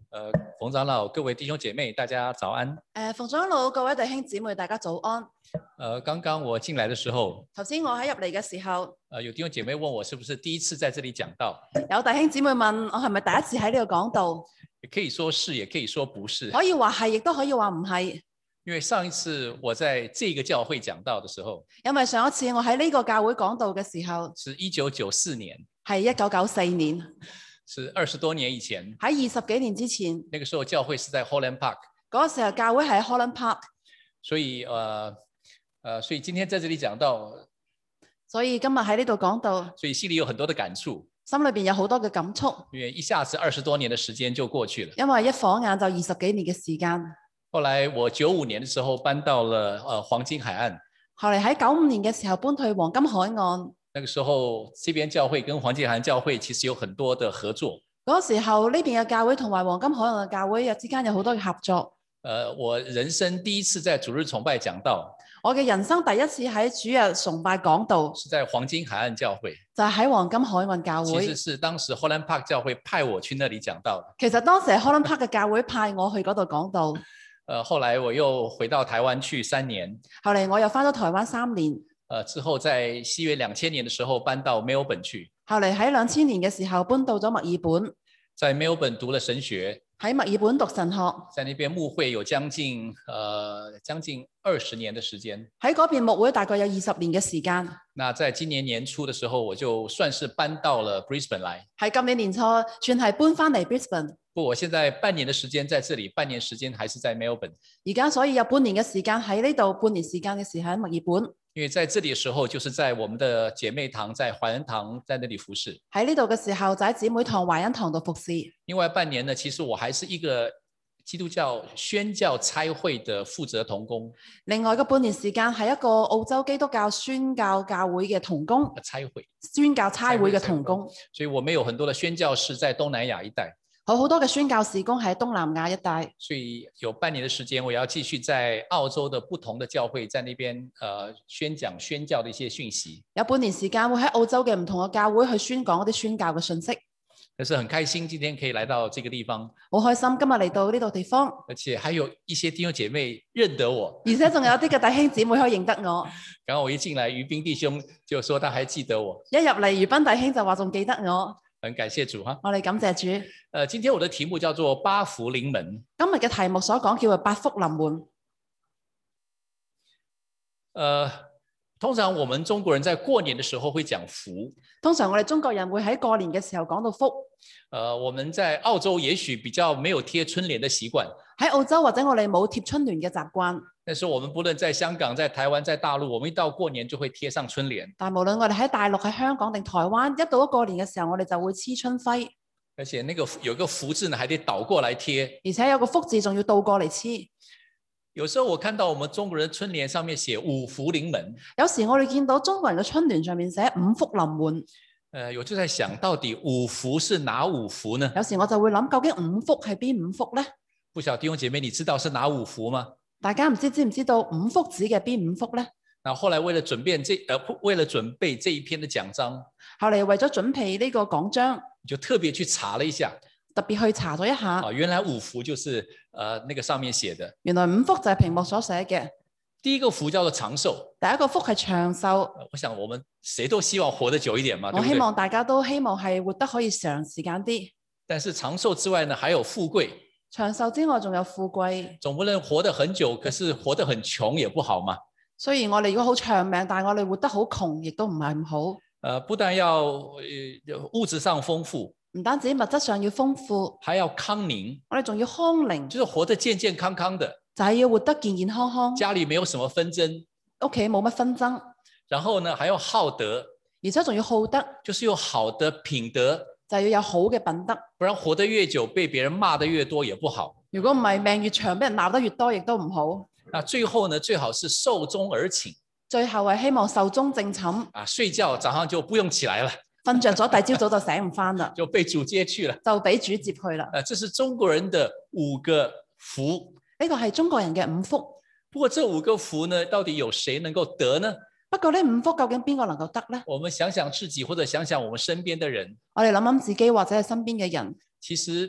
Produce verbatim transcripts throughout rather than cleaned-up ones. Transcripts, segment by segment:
呃，馮長老，各位弟兄姐妹，大家早安。 誒，馮長老，各位弟兄姊妹，大家早安。 呃，剛剛我進來的時候， 頭先我喺入嚟嘅時候， 呃，有弟兄姐妹問我是不是第一次在這裡講道， 有弟兄姊妹問我係咪第一次喺呢度講道， 也可以說是，也可以說不是。 可以話係，亦都可以話唔係。 因為上一次我在這個教會講道的時候， 因為上一次我喺呢個教會講道嘅時候， 是一九九四年， 係一九九四年， 是二十多年以前。 喺二十幾年之前， 那個時候教會是在 Holland Park， 嗰個時候教會係喺 Holland Park， 所以呃呃，所以今天在這裡講道， 所以今日喺呢度講道， 所以心裡有很多的感觸， 心裏邊有好多嘅感觸， 因為一下子二十多年的時間就過去了。 因為一晃眼就二十幾年嘅時間。 後來我九五年的時候搬到了呃黃金海岸， 後嚟喺九五年嘅時候搬去黃金海岸。 那個時候這邊教會跟黃金海岸教會其實有很多的合作。 嗰個時候呢邊嘅教會同埋黃金海岸嘅教會之間有好多嘅合作。 呃，我人生第一次在主日崇拜講道， 我嘅人生第一次喺主日崇拜講道， 是在黃金海岸教會， 就係喺黃金海岸教會。 其實是當時 Holland Park 教會派我去那裡講道的。 其實當時係 Holland Park 嘅教會派我去嗰度講道。 呃，後來我又回到台灣去三年， 後嚟我又返咗台灣三年。 呃，之後在西元兩千年的時候搬到 Melbourne 去， 後嚟喺兩千年嘅時候搬到咗墨爾本， 在 Melbourne 讀了神學， 喺墨爾本讀神學， 在那邊牧會有將近呃將近二十年的時間。 喺嗰邊牧會大概有二十年嘅時間。 那在今年年初的時候，我就算是搬到了 Brisbane 來。 喺今年年初算係搬返嚟 Brisbane。 不，我現在半年的時間在這裡，半年時間還是在 Melbourne。 而家所以有半年嘅時間喺呢度，半年時間嘅時候喺墨爾本。 因為在這裡的時候，就是在我們的姐妹堂，在華恩堂，在那裡服侍。 喺呢度嘅時候就喺姊妹堂華恩堂度服侍。 另外半年呢，其實我還是一個基督教宣教差會的負責同工。 另外嘅半年時間係一個澳洲基督教宣教教會嘅同工。 差會。 宣教差會嘅同工。 所以我們有很多的宣教士在東南亞一帶。 好好多嘅宣教事工喺東南亞一帶， 所以有半年的時間，我要繼續在澳洲的不同的教會，在那邊呃宣講宣教的一些訊息。 有半年時間會喺澳洲嘅唔同嘅教會去宣講一啲宣教嘅信息。 但是很開心今天可以來到這個地方， 好開心今日嚟到呢度地方， 而且還有一些弟兄姐妹認得我， 而且仲有啲嘅弟兄姊妹可以認得我。 剛剛我一進來，於斌弟兄就說他還記得我， 一入嚟於斌弟兄就話仲記得我。 很感謝主哈！ 我哋感謝主。 呃，今天我的題目叫做八福臨門。 今日嘅題目所講叫做八福臨門。 呃，通常我們中國人在過年的時候會講福。 通常我哋中國人會喺過年嘅時候講到福。 呃，我們在澳洲也許比較沒有貼春聯的習慣。 喺澳洲或者我哋冇貼春聯嘅習慣。 但是我們不論在香港、在台灣、在大陸，我們一到過年就會貼上春聯。 但無論我哋喺大陸、喺香港定台灣，一到咗過年嘅時候，我哋就會黐春暉。 而且那個有一個福字呢，還得倒過來貼。 而且有個福字仲要倒過嚟黐。 有時候我看到我們中國人春聯上面寫五福臨門。 有時我哋見到中國人嘅春聯上面寫五福臨門。 呃，我就在想到底五福是哪五福呢？ 有時我就會諗，究竟五福係邊五福呢？不曉得弟兄姐妹，你知道是哪五福嗎？ 大家唔知知唔知道五福指嘅邊五福呢？ 那後來為了準備這呃，為了準備這一篇的講章， 後嚟為咗準備呢個講章， 就特別去查了一下， 特別去查咗一下。 啊，原來五福就是呃那個上面寫的。 原來五福就係屏幕所寫嘅。 第一個福叫做長壽， 第一個福係長壽。 我想我們誰都希望活得久一點嘛，對不對？ 我希望大家都希望係活得可以長時間啲。 但是長壽之外呢，還有富貴。 長壽之外仲有富貴。 總不能活得很久，可是活得很窮也不好嘛。 雖然我哋如果好長命，但係我哋活得好窮，亦都唔係咁好。 呃，不但要、呃、物質上豐富， 唔單止物質上要豐富， 還要康寧。 我哋仲要康寧， 就是活得健健康康的。 就係要活得健健康康， 家裏沒有什麼紛爭， 屋企冇乜紛爭， 然後呢還要好德， 而且仲要好德， 就是有好的品德， 就要有好嘅品德， 不然活得越久，被別人罵得越多也不好。 如果唔係命越長，俾人鬧得越多，亦都唔好。 那最後呢，最好是壽終而寢， 最後係希望壽終正寢， 啊，睡覺早上就不用起來了， 瞓着咗，第朝早就醒唔翻啦， 就被主接去了， 就俾主接去啦。 啊，這是中國人的五個福。 呢個係中國人嘅五福。 不過這五個福呢，到底有誰能夠得呢？ 不過呢五福究竟邊個能夠得呢？ 我們想想自己，或者想想我們身邊的人。 我哋諗諗自己或者係身邊嘅人。 其實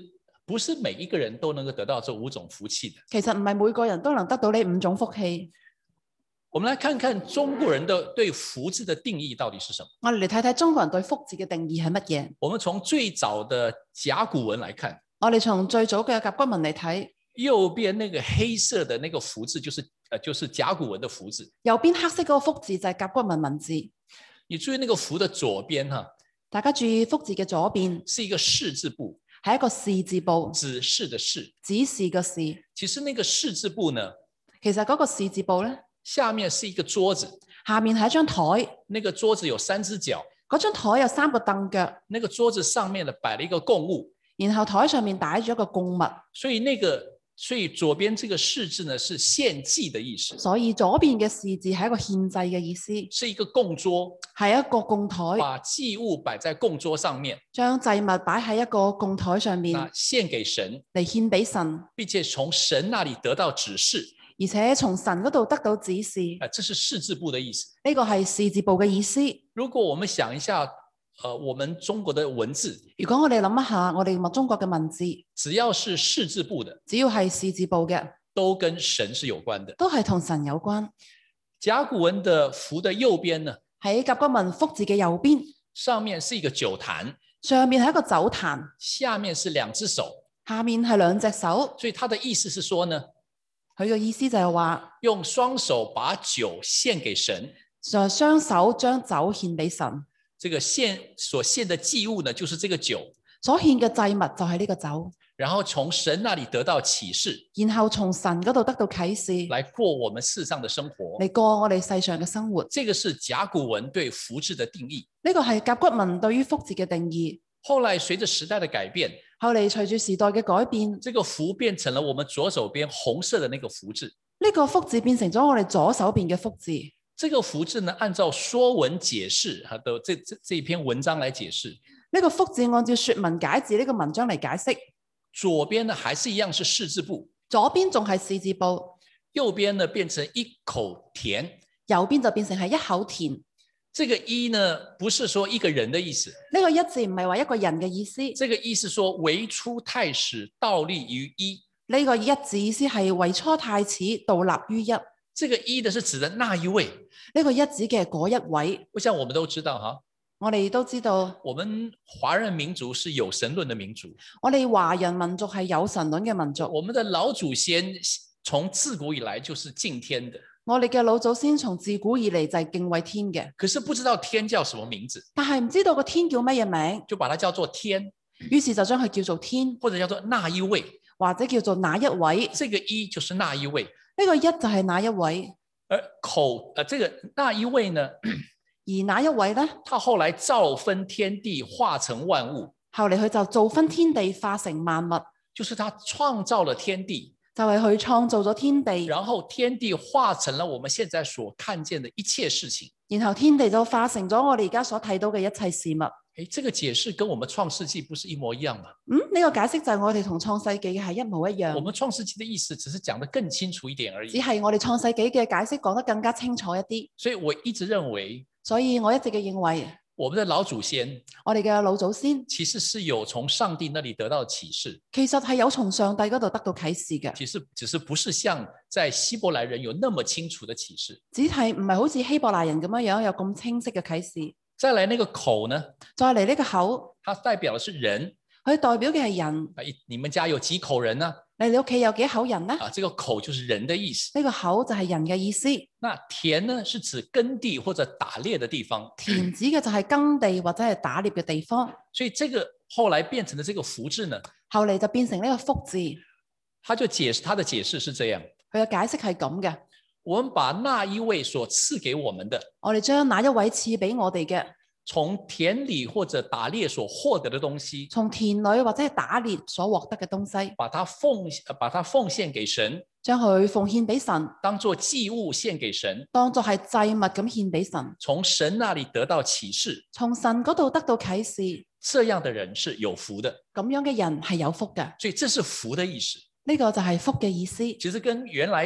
不是每一个人都能夠得到這五種福氣的。 其實唔係每個人都能得到呢五種福氣。 我們來看看中國人的對福字的定義到底是什麼。 我哋嚟睇睇中國人對福字嘅定義係乜嘢。 我們從最早的甲骨文來看， 我哋從最早嘅甲骨文嚟睇， 右邊那個黑色的那個福字就是呃就是甲骨文的福字。 右邊黑色嗰個福字就係甲骨文文字。 你注意那個福的左邊哈， 大家注意福字嘅左邊是一個士字部， 係一個士字部， 指示的示。 指示嘅示。 其實那個士字部呢， 其實嗰個士字部咧， 下面是一個桌子， 下面係一張台， 那個桌子有三隻腳， 嗰張台有三個凳腳， 那個桌子上面呢擺了一個供物， 然後台上面擺咗一個供物， 所以那個所以左邊這個士字呢是獻祭的意思， 所以左邊嘅士字係一個獻祭嘅意思， 是一個供桌， 係一個供台， 把祭物擺在供桌上面， 將祭物擺喺一個供台上面那獻給神， 嚟獻俾神， 並且從神那裡得到指示， 而且從神嗰度得到指示， 啊，這是士字部的意思。 呢個係士字部嘅意思。 如果我們想一下，呃，我們中國的文字， 如果我哋諗一下，我哋中國嘅文字， 只要是士字部的， 只要係士字部嘅， 都跟神是有關的。 都係同神有關。 甲骨文的福的右邊呢， 喺甲骨文福字嘅右邊， 上面是一個酒壇， 上面係一個酒壇， 下面是兩隻手， 下面係兩隻手。 所以他的意思是說呢， 佢嘅意思就係話， 用雙手把酒獻給神， 就係雙手將酒獻俾神。 這個獻所獻的祭物呢，就是這個酒， 所獻嘅祭物就係呢個酒， 然後從神那裡得到啟示， 然後從神嗰度得到啟示， 來過我們世上的生活。 嚟過我哋世上嘅生活。 這個是甲骨文對福字的定義。 呢個係甲骨文對於福字嘅定義。 後來隨着時代的改變， 後嚟隨住時代嘅改變， 這個福變成了我們左手邊紅色的那個福字。 呢個福字變成咗我哋左手邊嘅福字。 這個福字呢，按照說文解釋哈的這這這一篇文章來解釋。 呢個福字按照說文解字呢個文章嚟解釋。 左邊呢還是一樣是士字部， 左邊仲係士字部， 右邊呢變成一口田， 右邊就變成係一口田。 這個一呢不是說一個人的意思， 呢個一字唔係話一個人嘅意思。 這個一是說唯初太始倒立於一。 呢個一字意思係唯初太始倒立於一。 這個一的是指的那一位。 呢個一指嘅嗰一位， 我想我們都知道哈， 我哋都知道， 我們華人民族是有神論的民族， 我哋華人民族係有神論嘅民族。 我們的老祖先從自古以來就是敬天的， 我哋嘅老祖先從自古以嚟就係敬畏天嘅， 可是不知道天叫什麼名字， 但係唔知道個天叫乜嘢名， 就把它叫做天， 於是就將佢叫做天， 或者叫做那一位， 或者叫做那一位。 這個一就是那一位， 呢個一就係那一位。 而口，呃，這個那一位呢？ 而那一位呢？ 他後來造分天地，化成萬物。 後嚟佢就造分天地，化成萬物。 就是他創造了天地， 就係佢創造咗天地。 然後天地化成了我們現在所看見的一切事情。 然後天地就化成咗我哋而家所睇到嘅一切事物。 誒，這個解釋跟我們創世紀不是一模一樣嗎？ 嗯，呢、這個解釋就係我哋同創世紀嘅係一模一樣。 我們創世紀的意思只是講得更清楚一點而已。 只係我哋創世紀嘅解釋講得更加清楚一啲。 所以我一直認為， 所以我一直嘅認為， 我們的老祖先， 我哋嘅老祖先其實是有從上帝那裡得到啟示。 其實係有從上帝嗰度得到啟示嘅。 其實只是不是像在希伯來人有那麼清楚的啟示。 只係唔係好似希伯來人咁樣樣有咁清晰嘅啟示。 再來那個口呢？ 再嚟呢個口， 它代表的是人。 佢代表嘅係人。 啊，你們家有幾口人呢？ 你你屋企有幾口人呢？ 啊，這個口就是人的意思。 呢個口就係人嘅意思。 那田呢，是指耕地或者打獵的地方。 田指嘅就係耕地或者係打獵嘅地方。 所以這個後來變成的這個福字呢， 後嚟就變成呢個福字。 他就解釋，他的解釋是這樣。 佢嘅解釋係咁嘅。 我們把那一位所賜給我們的， 我哋將那一位賜俾我哋嘅， 從田裏或者打獵所獲得的東西， 從田裏或者係打獵所獲得嘅東西， 把它奉把它奉獻給神， 將佢奉獻俾神， 當作祭物獻給神， 當作係祭物咁獻俾神， 從神那裏得到啟示， 從神嗰度得到啟示， 這樣的人是有福的。 咁樣嘅人係有福嘅。 所以這是福的意思。 呢個就係福嘅意思。 其實跟原來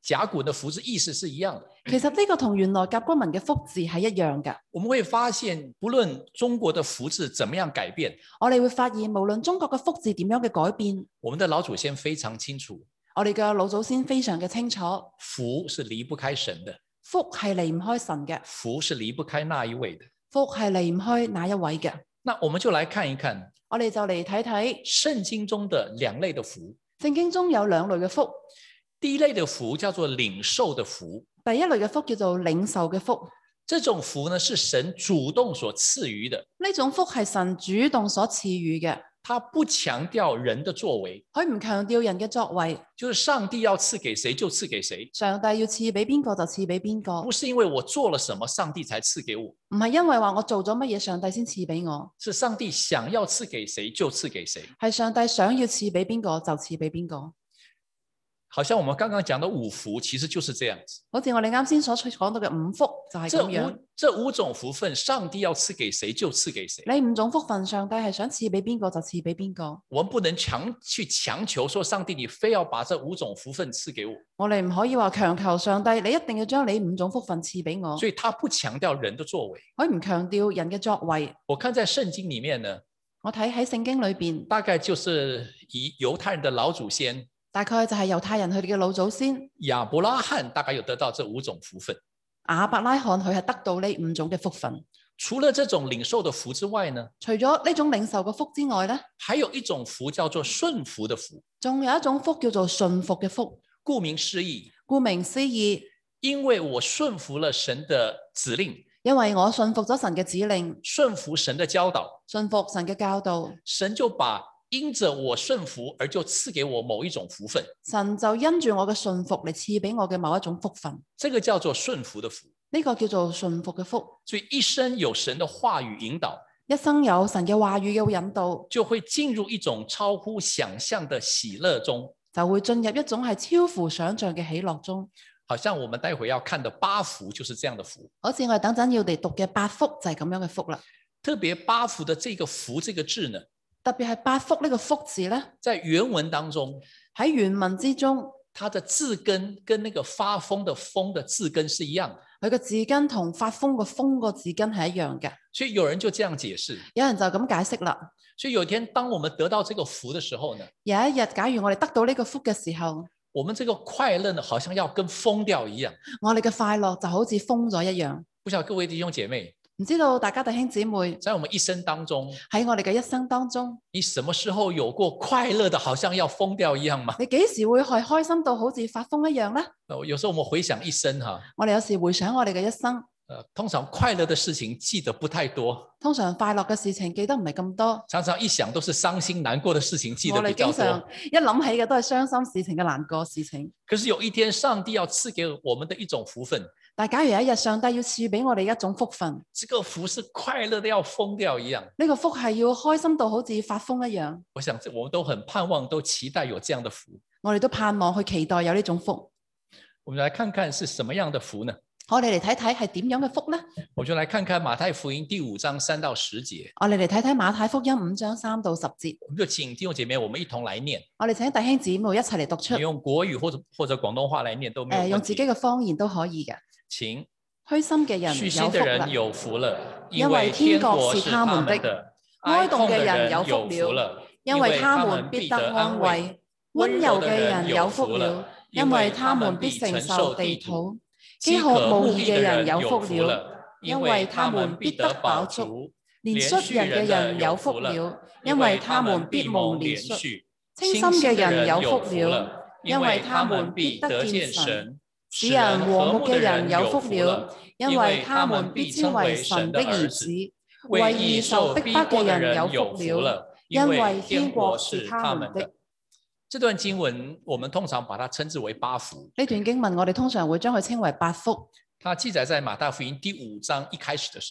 甲骨文的福字意思是一樣的。 其實呢個同原來甲骨文嘅福字係一樣嘅。 我們會發現，不論中國的福字怎麼樣改變， 我哋會發現無論中國嘅福字點樣嘅改變， 我們的老祖先非常清楚， 我哋嘅老祖先非常嘅清楚， 福是離不開神的， 福係離唔開神嘅， 福是離不開那一位的， 福係離唔開那一位嘅。 那我們就來看一看， 我哋就嚟睇睇聖經中的兩類的福。 聖經中有兩類嘅福， 第一類的福叫做領受的福， 第一類嘅福叫做領受嘅福。 這種福呢是神主動所賜予的， 呢種福係神主動所賜予嘅， 他不強調人的作為， 佢唔強調人嘅作為， 就是上帝要賜給誰就賜給誰， 上帝要賜俾邊個就賜俾邊個， 不是因為我做了什麼上帝才賜給我， 唔係因為話我做咗乜嘢上帝先賜俾我， 是上帝想要賜給誰就賜給誰， 係上帝想要賜俾邊個就賜俾邊個。 好像我們剛剛講的五福其實就是這樣子， 好似我哋啱先所講到嘅五福就係咁樣。 這五種福分上帝要賜給誰就賜給誰， 呢五種福分上帝係想賜俾邊個就賜俾邊個。 我們不能強去強求說上帝你非要把這五種福分賜給我， 我哋唔可以話強求上帝你一定要將你五種福分賜俾我。 所以他不強調人的作為， 佢唔強調人嘅作為。 我看在聖經裡面呢， 我睇喺聖經裏邊， 大概就是以猶太人的老祖先， 大概就係猶太人佢哋嘅老祖先亞伯拉罕大概有得到這五種福分。 亞伯拉罕佢係得到呢五種嘅福分。 除了這種領受的福之外呢， 除咗呢種領受嘅福之外呢， 還有一種福叫做順服的福。 仲有一種福叫做順服嘅福。 顧名思義， 顧名思義， 因為我順服了神的指令， 因為我順服咗神嘅指令， 順服神的教導， 順服神嘅教導， 神就把因着我順服而就賜給我某一種福分， 神就因住我嘅順服嚟賜俾我嘅某一種福分。 這個叫做順服的福。 呢個叫做順服嘅福。 所以一生有神的話語引導， 一生有神嘅話語嘅引導， 就會進入一種超乎想象的喜樂中， 就會進入一種係超乎想象嘅喜樂中。 好像我們待會要看的八福就是這樣的福。 好似我哋等陣要嚟讀嘅八福就係咁樣嘅福啦。 特別八福的這個福這個字呢， 特別係八福呢個福字呢， 在原文當中， 喺原文之中， 它的字根跟那個發瘋的瘋的字根是一樣的， 佢個字根同發瘋個瘋個字根係一樣嘅。 所以有人就這樣解釋， 有人就咁解釋啦。 所以有一天當我們得到這個福的時候呢， 有一日假如我哋得到呢個福嘅時候， 我們這個快樂呢，好像要跟瘋掉一樣。 我哋嘅快樂就好似瘋咗一樣。 不曉得各位弟兄姐妹， 唔知道大家弟兄姊妹在我們一生當中， 喺我哋嘅一生當中， 你什麼時候有過快樂的好像要瘋掉一樣嗎？ 你幾時會係開心到好似發瘋一樣呢？ 有時候我們回想一生哈， 我哋有時回想我哋嘅一生， 呃，通常快樂的事情記得不太多， 通常快樂嘅事情記得唔係咁多， 常常一想都是傷心難過的事情記得比較我哋經常多。 一諗起嘅都係傷心事情嘅難過事情。 可是有一天上帝要賜給我們的一種福分， 但假如有一日上帝要賜俾我哋一種福分， 這個福是快樂的要瘋掉一樣。 呢個福係要開心到好似發瘋一樣。 我想我們都很盼望都期待有這樣的福。 我哋都盼望去期待有呢種福。 我們來看看是什麼樣的福呢？ 我哋嚟睇睇係點樣嘅福呢？ 我就來看看馬太福音第五章三到十節。 我哋嚟睇睇馬太福音五章三到十節。 我們就請弟兄姐妹，我們一同來念。 我哋請弟兄姊妹一齊嚟讀出。 用國語或者或者廣東話來念都沒有問題。 誒，用自己嘅方言都可以嘅。 請。 虛心嘅人虛心的人有福了， 因為天國是他們的；哀慟嘅人有福了，因為他們必得安慰；溫柔嘅人有福了，因為他們必承受地土；飢渴慕義嘅人有福了，因為他們必得飽足；憐恤人嘅人有福了，因為他們必蒙憐恤；清心嘅人有福了，因為他們必得見神；使人和睦嘅人有福了，因為他們必稱為神的兒子；為義受逼迫嘅人有福了，因為天國是他們的。 這段經文我們通常把它稱之為八福。 呢段經文我哋通常會將佢稱為八福。 它記載在馬太福音第五章一開始的時候。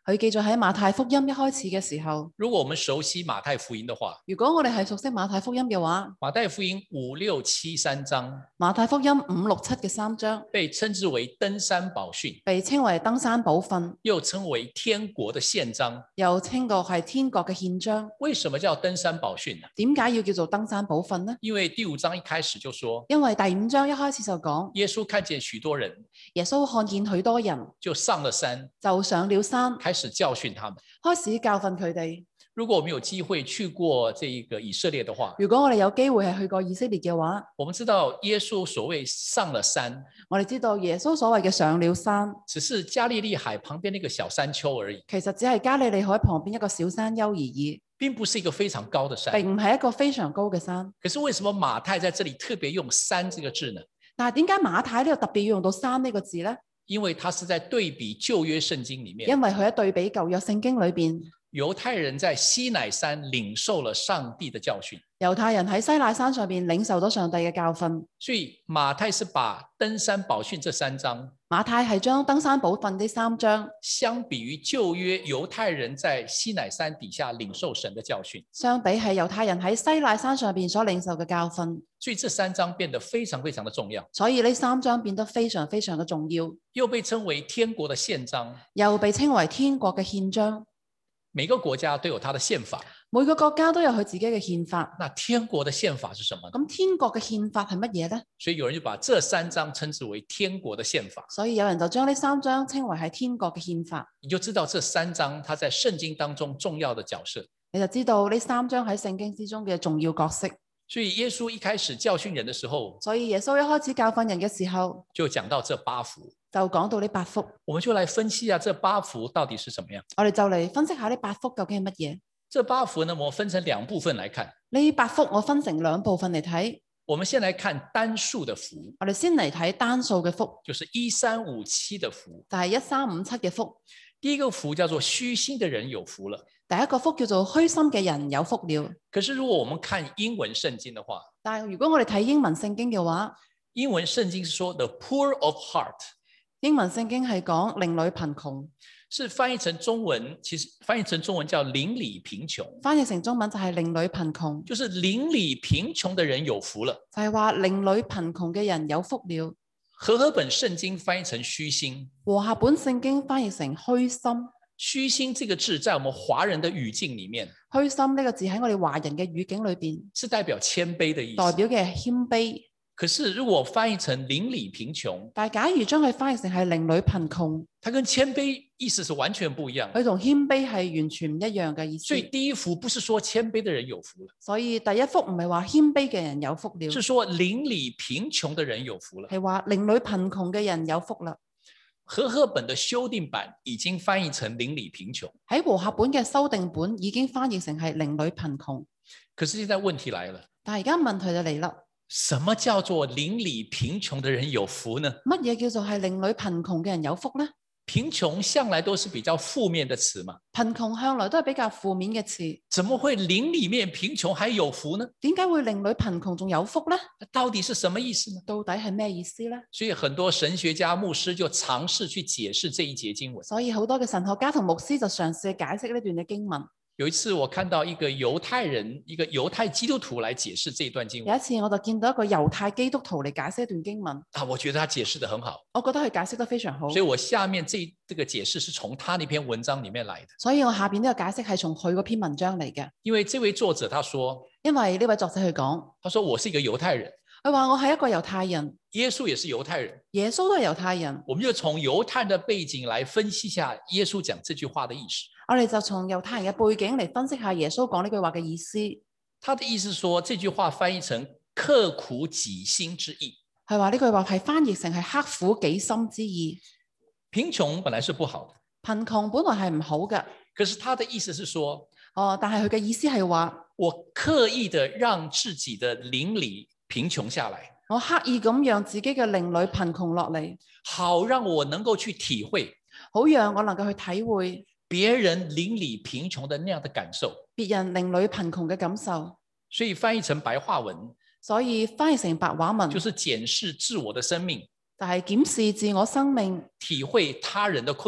佢記載喺馬太福音一開始嘅時候。 如果我們熟悉馬太福音的話， 如果我哋係熟悉馬太福音嘅話， 馬太福音五六七三章， 馬太福音五六七嘅三章被稱之為登山寶訓， 被稱為登山寶訓， 又稱為天國的憲章， 又稱過係天國嘅憲章。 為什麼叫登山寶訓呢？ 點解要叫做登山寶訓呢？ 因為第五章一開始就說， 因為第五章一開始就講， 耶穌看見許多人， 耶穌看見許多人， 就上了山， 就上了山， 開始教訓他們， 開始教訓佢哋。 如果我們有機會去過這個以色列的話， 如果我哋有機會係去過以色列嘅話， 我們知道耶穌所謂上了山， 我哋知道耶穌所謂嘅上了山， 只是加利利海旁邊那個小山丘而已， 其實只係加利利海旁邊一個小山丘而已， 並不是一個非常高的山， 並唔係一個非常高嘅山。 可是為什麼馬太在這裡特別用山這個字呢？ 但係點解馬太呢度特別要用到山呢個字呢？ 因為他是在對比舊約聖經裡面， 因為佢喺對比舊約聖經裏邊， 猶太人在西乃山領受了上帝的教訓， 猶太人喺西乃山上邊領受咗上帝嘅教訓， 所以馬太是把登山寶訓這三章， 馬太係將登山寶訓呢三章相比於舊約猶太人在西乃山底下領受神的教訓， 相比係猶太人喺西乃山上邊所領受嘅教訓， 所以這三章變得非常非常的重要， 所以呢三章變得非常非常嘅重要， 又被稱為天國的憲章， 又被稱為天國嘅憲章。 每個國家都有它的憲法， 每個國家都有佢自己嘅憲法。 那天國的憲法是什麼呢？ 咁天國嘅憲法係乜嘢呢？ 所以有人就把這三章稱之為天國的憲法。 所以有人就將呢三章稱為係天國嘅憲法。 你就知道這三章它在聖經當中重要的角色。 你就知道呢三章喺聖經之中嘅重要角色。 所以耶穌一開始教訓人的時候， 所以耶穌一開始教訓人嘅時候， 就講到這八福。 就講到呢八福， 我們就來分析一下這八福到底是什麼樣。 我哋就嚟分析下呢八福究竟係乜嘢。 這八福呢，我分成兩部分來看。 呢八福我分成兩部分嚟睇。 我們先來看單數的福。 我哋先嚟睇單數嘅福， 就是一三五七的福。 就係一三五七嘅福。 第一個福叫做虛心的人有福了。 第一個福叫做虛心嘅人有福了。 可是如果我們看英文聖經的話， 但係如果我哋睇英文聖經嘅話， 英文聖經是說 the poor of heart。 英文聖經係講鄰里貧窮， 是翻譯成中文，其實翻譯成中文叫鄰里貧窮。 翻譯成中文就係鄰里貧窮， 就是鄰里貧窮的人有福了， 就係話鄰里貧窮嘅人有福了。 和合本聖經翻譯成虛心， 和合本聖經翻譯成虛心。 虛心這個字在我們華人的語境裏面， 虛心呢個字喺我哋華人嘅語境裏邊， 是代表謙卑的意思， 代表嘅係謙卑。 可是如果翻譯成鄰里貧窮， 但係假如將佢翻譯成係鄰里貧窮， 它跟謙卑意思是完全不一樣。 佢同謙卑係完全唔一樣嘅意思。 所以第一福不是說謙卑的人有福了， 所以第一福唔係話謙卑嘅人有福了， 是說鄰里貧窮的人有福了， 係話鄰里貧窮嘅人有福啦。 和合本的修訂版已經翻譯成鄰里貧窮， 喺和合本嘅修訂本已經翻譯成係鄰里貧窮。 可是現在問題來了， 但係而家問題就嚟啦。 什麼叫做鄰里貧窮的人有福呢？ 乜嘢叫做係鄰里貧窮嘅人有福呢？ 貧窮向來都是比較負面的詞嘛， 貧窮向來都係比較負面嘅詞， 怎麼會鄰里面貧窮還有福呢？ 點解會鄰里貧窮仲有福呢？ 到底是什麼意思呢？ 到底係咩意思呢？ 所以很多神學家牧師就嘗試去解釋這一節經文。 所以好多嘅神學家同牧師就嘗試去解釋呢段嘅經文。 有一次我看到一個猶太人，一個猶太基督徒來解釋這一段經文。 有一次我就見到一個猶太基督徒嚟解釋一段經文。 啊，我覺得他解釋得很好。 我覺得佢解釋得非常好。 所以我下面這這個解釋是從他那篇文章裡面來的。 所以我下邊呢個解釋係從佢嗰篇文章嚟嘅。 因為這位作者他說， 因為呢位作者去講， 他說我是一個猶太人。 佢話我係一個猶太人。 耶穌也是猶太人。 耶穌都係猶太人。 我們就從猶太人的背景來分析一下耶穌講這句話的意思。 我哋就從猶太人嘅背景嚟分析下耶穌講呢句話嘅意思。 他的意思說，這句話翻譯成刻苦己心之意。 係話呢句話係翻譯成係刻苦己心之意。 貧窮本來是不好的， 貧窮本來係唔好嘅。 可是他的意思是說， 哦，但係佢嘅意思係話， 我刻意的讓自己的鄰里貧窮下來， 我刻意咁讓自己嘅鄰里貧窮落嚟， 好讓我能夠去體會， 好讓我能夠去體會別人鄰里貧窮的那樣的感受， 別人鄰里貧窮嘅感受。 所以翻譯成白話文， 所以翻譯成白話文， 就是檢視自我的生命， 就係檢視自我生命， 體會他人的困苦，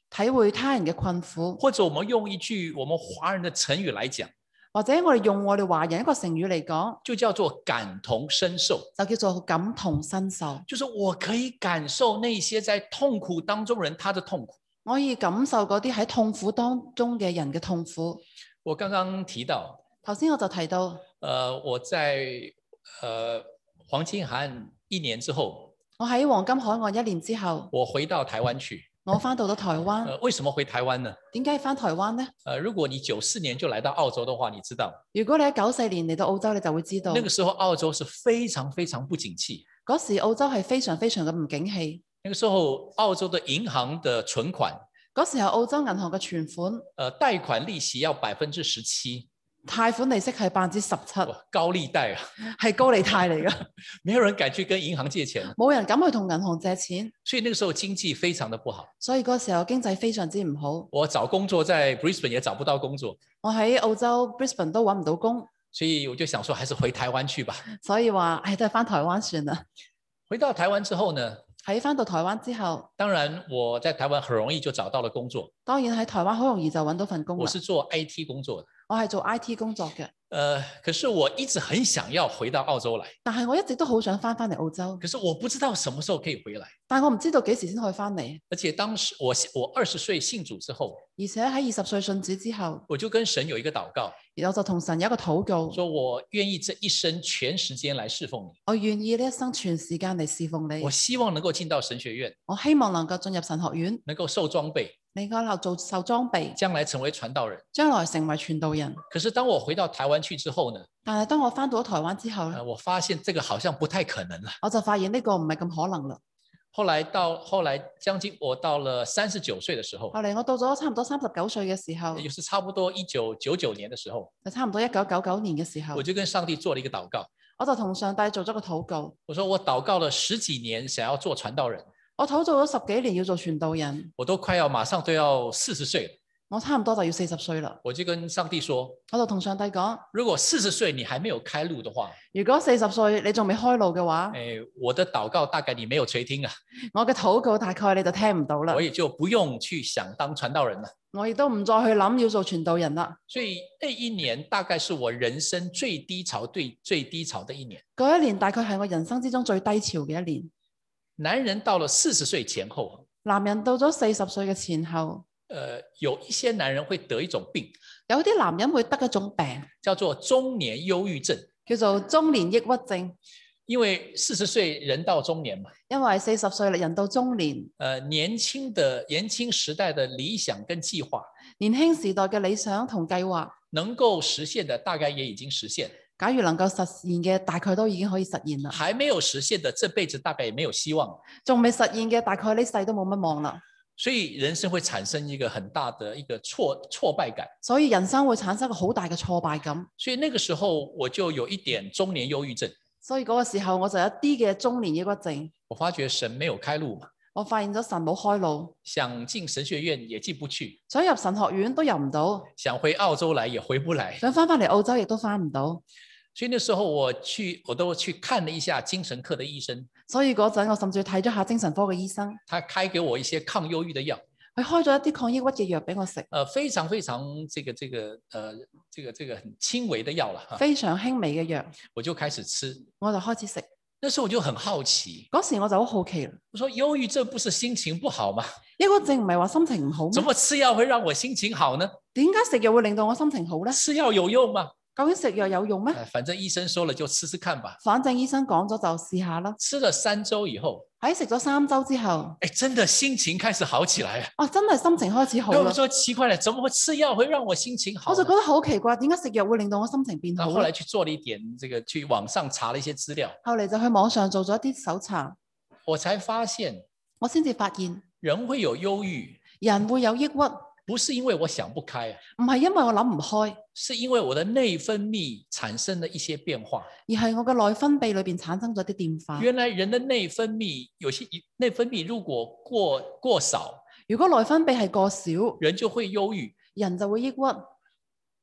體會他人嘅困苦。 或者我們用一句我們華人的成語來講， 或者我哋用我哋華人一個成語嚟講， 就叫做感同身受， 就叫做感同身受。 就是我可以感受那些在痛苦當中人他的痛苦， 我可以感受嗰啲喺痛苦當中嘅人嘅痛苦。 我剛剛提到， 頭先我就提到， 呃，我在呃黃金海岸一年之後， 我喺黃金海岸一年之後， 我回到台灣去。 我翻到咗台灣。 呃，為什麼回台灣呢？ 點解要翻台灣呢？ 呃，如果你九四年就來到澳洲的話，你知道， 如果你喺九四年嚟到澳洲，你就會知道， 那個時候澳洲是非常非常不景氣。 嗰時澳洲係非常非常嘅唔景氣。 那個時候澳洲的銀行的存款， 嗰時候澳洲銀行嘅存款， 呃，貸款利息要百分之十七。 貸款利息係百分之十七， 高利貸啊， 係高利貸嚟㗎， 沒有人敢去跟銀行借錢， 冇人敢去同銀行借錢， 所以那個時候經濟非常的不好。 所以嗰時候經濟非常之唔好。 我找工作在 Brisbane 也找不到工作， 我喺澳洲 Brisbane 都揾唔到工， 所以我就想說，還是回台灣去吧。 所以話，唉，都係翻台灣算啦。 回到台灣之後呢， 喺翻到台灣之後， 當然我在台灣很容易就找到了工作。 當然喺台灣好容易就揾到份工。 我是做 I T 工作的。 我係做 I T 工作嘅。 呃，可是我一直很想要回到澳洲來， 但係我一直都好想翻翻嚟澳洲， 可是我不知道什麼時候可以回來。 但我唔知道幾時先可以翻嚟。 而且當時我我二十歲信主之後， 而且喺二十歲信主之後， 我就跟神有一個禱告， 然後就同神有一個禱告， 說我願意這一生全時間來侍奉你， 我願意呢一生全時間嚟侍奉你。 我希望能夠進到神學院， 我希望能夠進入神學院， 能夠受裝備， 你嗰度做受裝備， 將來成為傳道人， 將來成為傳道人。 可是當我回到台灣去之後呢？ 但係當我翻到台灣之後咧、 呃，我發現這個好像不太可能了。 我就發現呢個唔係咁可能啦。 後來到後來將近我到了三十九歲的時候， 後嚟我到咗差唔多三十九歲嘅時候， 也就是差不多一九九九年的時候， 就差唔多一九九九年嘅時候， 我就跟上帝做了一個禱告。 我就同上帝做咗個禱告。 我說我禱告了十幾年，想要做傳道人。 我禱告咗十幾年要做傳道人， 我都快要馬上都要四十歲了。 我差唔多就要四十歲啦。 我就跟上帝說， 我就同上帝講， 如果四十歲你還沒有開路的話， 如果四十歲你仲未開路嘅話， 誒，我的禱告大概你沒有垂聽啊。 我嘅禱告大概你就聽唔到啦。 我也就不用去想當傳道人了。 我亦都唔再去諗要做傳道人啦。 所以那一年大概是我人生最低潮、最最低潮的一年。 嗰一年大概係我人生之中最低潮嘅一年。 男人到了四十歲前後， 男人到咗四十歲嘅前後， 呃，有一些男人會得一種病， 有啲男人會得一種病， 叫做中年憂鬱症， 叫做中年抑鬱症。 因為四十歲人到中年嘛， 因為四十歲人到中年， 呃，年輕的年輕時代的理想跟計劃， 年輕時代嘅理想同計劃， 能夠實現的大概也已經實現。 假如能夠實現嘅，大概都已經可以實現啦。 還沒有實現的，這輩子大概也沒有希望。 仲未實現嘅，大概呢世都冇乜望啦。 所以人生會產生一個很大的一個挫挫敗感。 所以人生會產生一個好大嘅挫敗感。 所以那個時候我就有一點中年憂鬱症。 所以嗰個時候我就有一啲嘅中年抑鬱症。 我發覺神沒有開路嘛。 我發現咗神冇開路， 想進神學院也進不去， 想入神學院都入唔到， 想回澳洲來也回不來， 想翻返嚟澳洲亦都翻唔到。 所以那時候我去，我都去看了一下精神科的醫生。 所以嗰陣我甚至睇咗下精神科嘅醫生， 他開給我一些抗憂鬱的藥， 佢開咗一啲抗抑鬱嘅藥俾我食。 呃，非常非常這個這個呃這個這個很輕微的藥了， 非常輕微嘅藥， 我就開始吃， 我就開始食。 那時候我就很好奇， 嗰時我就好好奇啦。 我說憂鬱症不是心情不好嗎？ 抑鬱症唔係話心情唔好咩？ 怎麼吃藥會讓我心情好呢？ 點解食藥會令到我心情好呢？ 吃藥有用嗎？ 究竟食藥有用咩？ 反正醫生說了就吃吃看吧。 反正醫生講咗就試下啦。 吃了三周以後， 喺食咗三周之後， 誒，真的心情開始好起來啊！ 哦，真係心情開始好啦。 我說奇怪了，怎麼會吃藥會讓我心情好？ 我就覺得好奇怪，點解食藥會令到我心情變好？ 後來去做了一點，這個去網上查了一些資料。 後嚟就去網上做咗一啲搜查， 我才發現， 我先至發現人會有憂鬱， 人會有抑鬱。 不是因為我想不開啊， 唔係因為我諗唔開， 是因為我的內分泌產生了一些變化， 而係我嘅內分泌裏邊產生咗啲變化。 原來人的內分泌有些內分泌如果過過少， 如果內分泌係過少， 人就會憂鬱， 人就會抑鬱。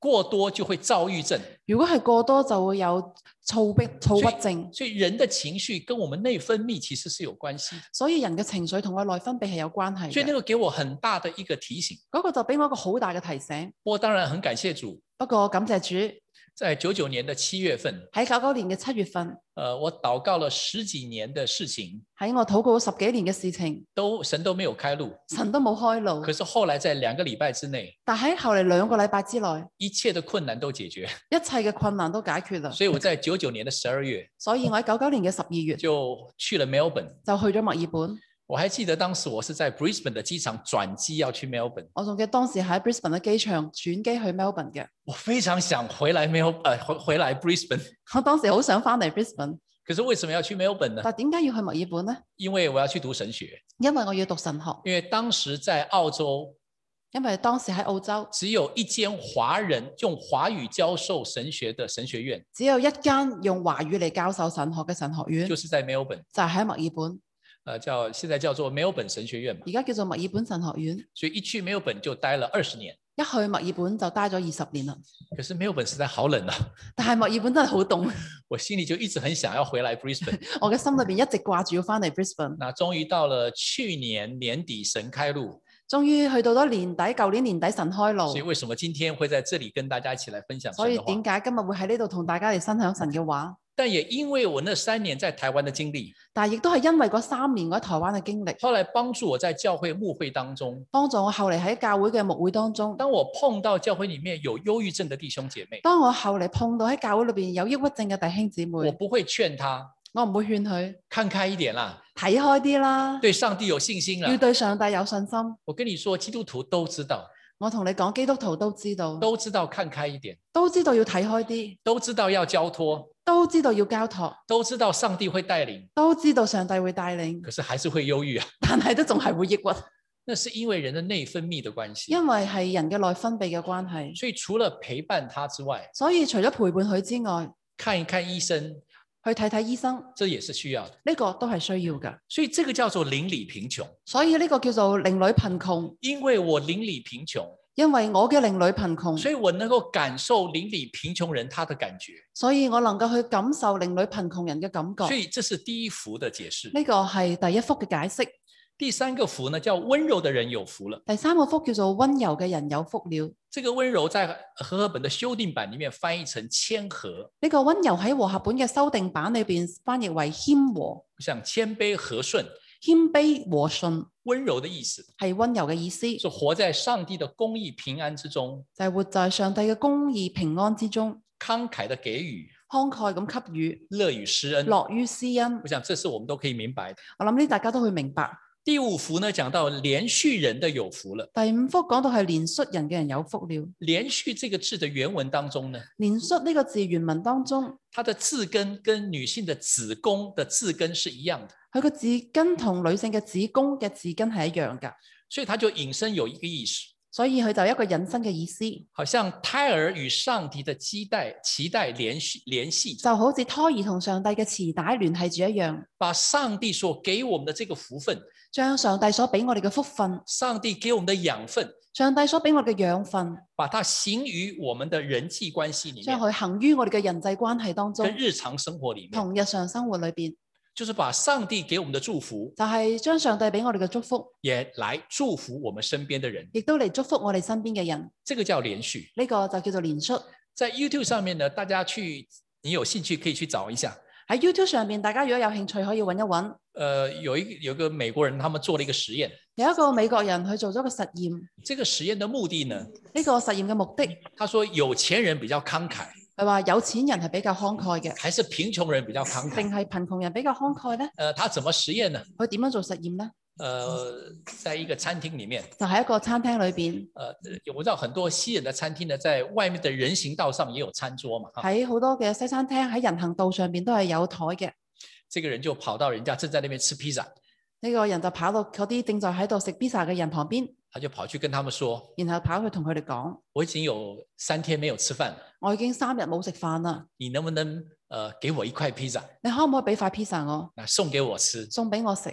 過多就會躁鬱症。 如果係過多就會有躁鬱躁鬱症。 所以人的情緒跟我們內分泌其實是有關係。 所以人嘅情緒同我內分泌係有關係嘅。 所以那個給我很大的一個提醒。 嗰個就俾我一個好大嘅提醒。 不過當然很感謝主。 不過感謝主。 在九九年的七月份， 喺九九年嘅七月份， 呃，我禱告了十幾年的事情， 喺我禱告十幾年嘅事情， 都神都沒有開路， 神都冇開路。 可是後來在兩個禮拜之內， 但喺後嚟兩個禮拜之內， 一切的困難都解決， 一切嘅困難都解決啦。 所以我在九九年的十二月， 所以我喺九九年嘅十二月就去了 Melbourne， 就去咗墨爾本。 我還記得當時我是在 Brisbane 的機場轉機要去 Melbourne， 我仲記得當時喺 Brisbane 嘅機場轉機去 Melbourne 嘅。 我非常想回來 Mel 呃回回來 Brisbane， 我當時好想翻嚟 Brisbane， 可是為什麼要去 Melbourne 呢？ 但點解要去墨爾本呢？ 因為我要去讀神學， 因為我要讀神學。 因為當時在澳洲， 因為當時喺澳洲只有一間華人用華語教授神學的神學院， 只有一間用華語嚟教授神學嘅神學院， 就是在 Melbourne， 就係喺墨爾本。 呃，叫現在叫做 Melbourne 神學院嘛， 而家叫做墨爾本神學院。 所以一去 Melbourne 就待了二十年， 一去墨爾本就待咗二十年啦。 可是 Melbourne 實在好冷啊， 但係墨爾本真係好凍， 我心裡就一直很想要回來 Brisbane， 我嘅心裏邊一直掛住要翻嚟 Brisbane。 那終於到了去年年底神開路， 終於去到咗年底，舊年年底神開路。 所以為什麼今天會在這裡跟大家一起來分享神的話？ 所以點解今日會喺呢度同大家嚟分享神嘅話？ 但也因為我那三年在台灣的經歷， 但係亦都係因為嗰三年我喺台灣嘅經歷， 後來幫助我在教會牧會當中， 幫助我後嚟喺教會嘅牧會當中。 當我碰到教會裡面有憂鬱症的弟兄姐妹， 當我後嚟碰到喺教會裏邊有抑鬱症嘅弟兄姊妹， 我不會勸他， 我唔會勸佢看開一點啦， 睇開啲啦， 對上帝有信心啦， 要對上帝有信心。 我跟你說，基督徒都知道。 我同你講，基督徒都知道， 都知道看開一點， 都知道要睇開啲， 都知道要交託， 都知道要交託， 都知道上帝會帶領， 都知道上帝會帶領， 可是還是會憂鬱啊。 但係都仲係會抑鬱。 那是因為人的內分泌的關係， 因為係人嘅內分泌嘅關係。 所以除了陪伴他之外， 所以除咗陪伴佢之外， 看一看醫生， 去睇睇醫生， 這也是需要的。 呢個都係需要嘅。 所以這個叫做鄰里貧窮。 所以呢個叫做鄰里貧窮。 因為我鄰里貧窮， 因為我嘅鄰里貧窮， 所以我能夠感受鄰里貧窮人他的感覺。 所以我能夠去感受鄰里貧窮人嘅感覺。 所以這是第一幅的解釋。 呢個係第一幅嘅解釋。 第三個福呢，叫溫柔的人有福了。 第三個福叫做溫柔嘅人有福了。 這個溫柔在和合本的修訂版裡面翻譯成謙和。 呢個溫柔喺和合本嘅修訂版裏邊翻譯為謙和。 像謙卑和順。 謙卑和順。 溫柔的意思係溫柔嘅意思。 是活在上帝的公義平安之中。 就係活在上帝嘅公義平安之中。 慷慨的給予。 慷慨咁給予。 樂於施恩。 樂於施恩。 我想這是我們都可以明白的。 我諗呢大家都會明白。 第五福呢，講到憐恤人的有福了。 第五福講到係憐恤人嘅人有福了。 憐恤這個字的原文當中呢， 憐恤呢個字原文當中， 它的字根跟女性的子宮的字根是一樣的。 佢個字根同女性嘅子宮嘅字根係一樣噶， 所以它就引申有一個意思。 所以佢就一個引申嘅意思， 好像胎兒與上帝的臍帶臍帶聯繫聯繫， 就好似胎兒同上帝嘅臍帶聯繫住一樣， 把上帝所給我們的這個福分， 將上帝所俾我哋嘅福分， 上帝給我們的養分， 上帝所俾我哋嘅養分， 把它行於我們的人際關係裏面， 將佢行於我哋嘅人際關係當中， 跟日常生活裏面， 同日常生活裏邊。 就是把上帝給我們的祝福， 就係將上帝俾我哋嘅祝福， 也來祝福我們身邊的人， 亦都嚟祝福我哋身邊嘅人。 這個叫憐恤， 呢個就叫做憐恤。 在 YouTube 上面呢，大家去，你有興趣可以去找一下。 喺 YouTube 上面，大家如果有興趣可以揾一揾。 呃，有一有個美國人，他們做了一個實驗。 有一個美國人去做咗個實驗。 這個實驗的目的呢？ 呢個實驗嘅目的， 他說有錢人比較慷慨。 係話有錢人係比較慷慨嘅， 還是貧窮人比較慷慨？ 定係貧窮人比較慷慨呢？ 呃，他怎麼實驗呢？ 佢點樣做實驗呢？ 呃，在一個餐廳裡面， 就喺一個餐廳裏邊。 呃，我知道很多西人的餐廳呢，在外面的人行道上也有餐桌嘛。 喺好多嘅西餐廳喺人行道上邊都係有台嘅。 這個人就跑到人家正在那邊吃披薩。 呢個人就跑到嗰啲正在喺度食披薩嘅人旁邊。 他就跑去跟他們說， 然後跑去同佢哋講： 我已經有三天沒有吃飯了， 我已經三日冇食飯啦。 你能不能呃給我一塊披薩？ 你可唔可以俾塊披薩我？ 送給我吃， 送俾我食。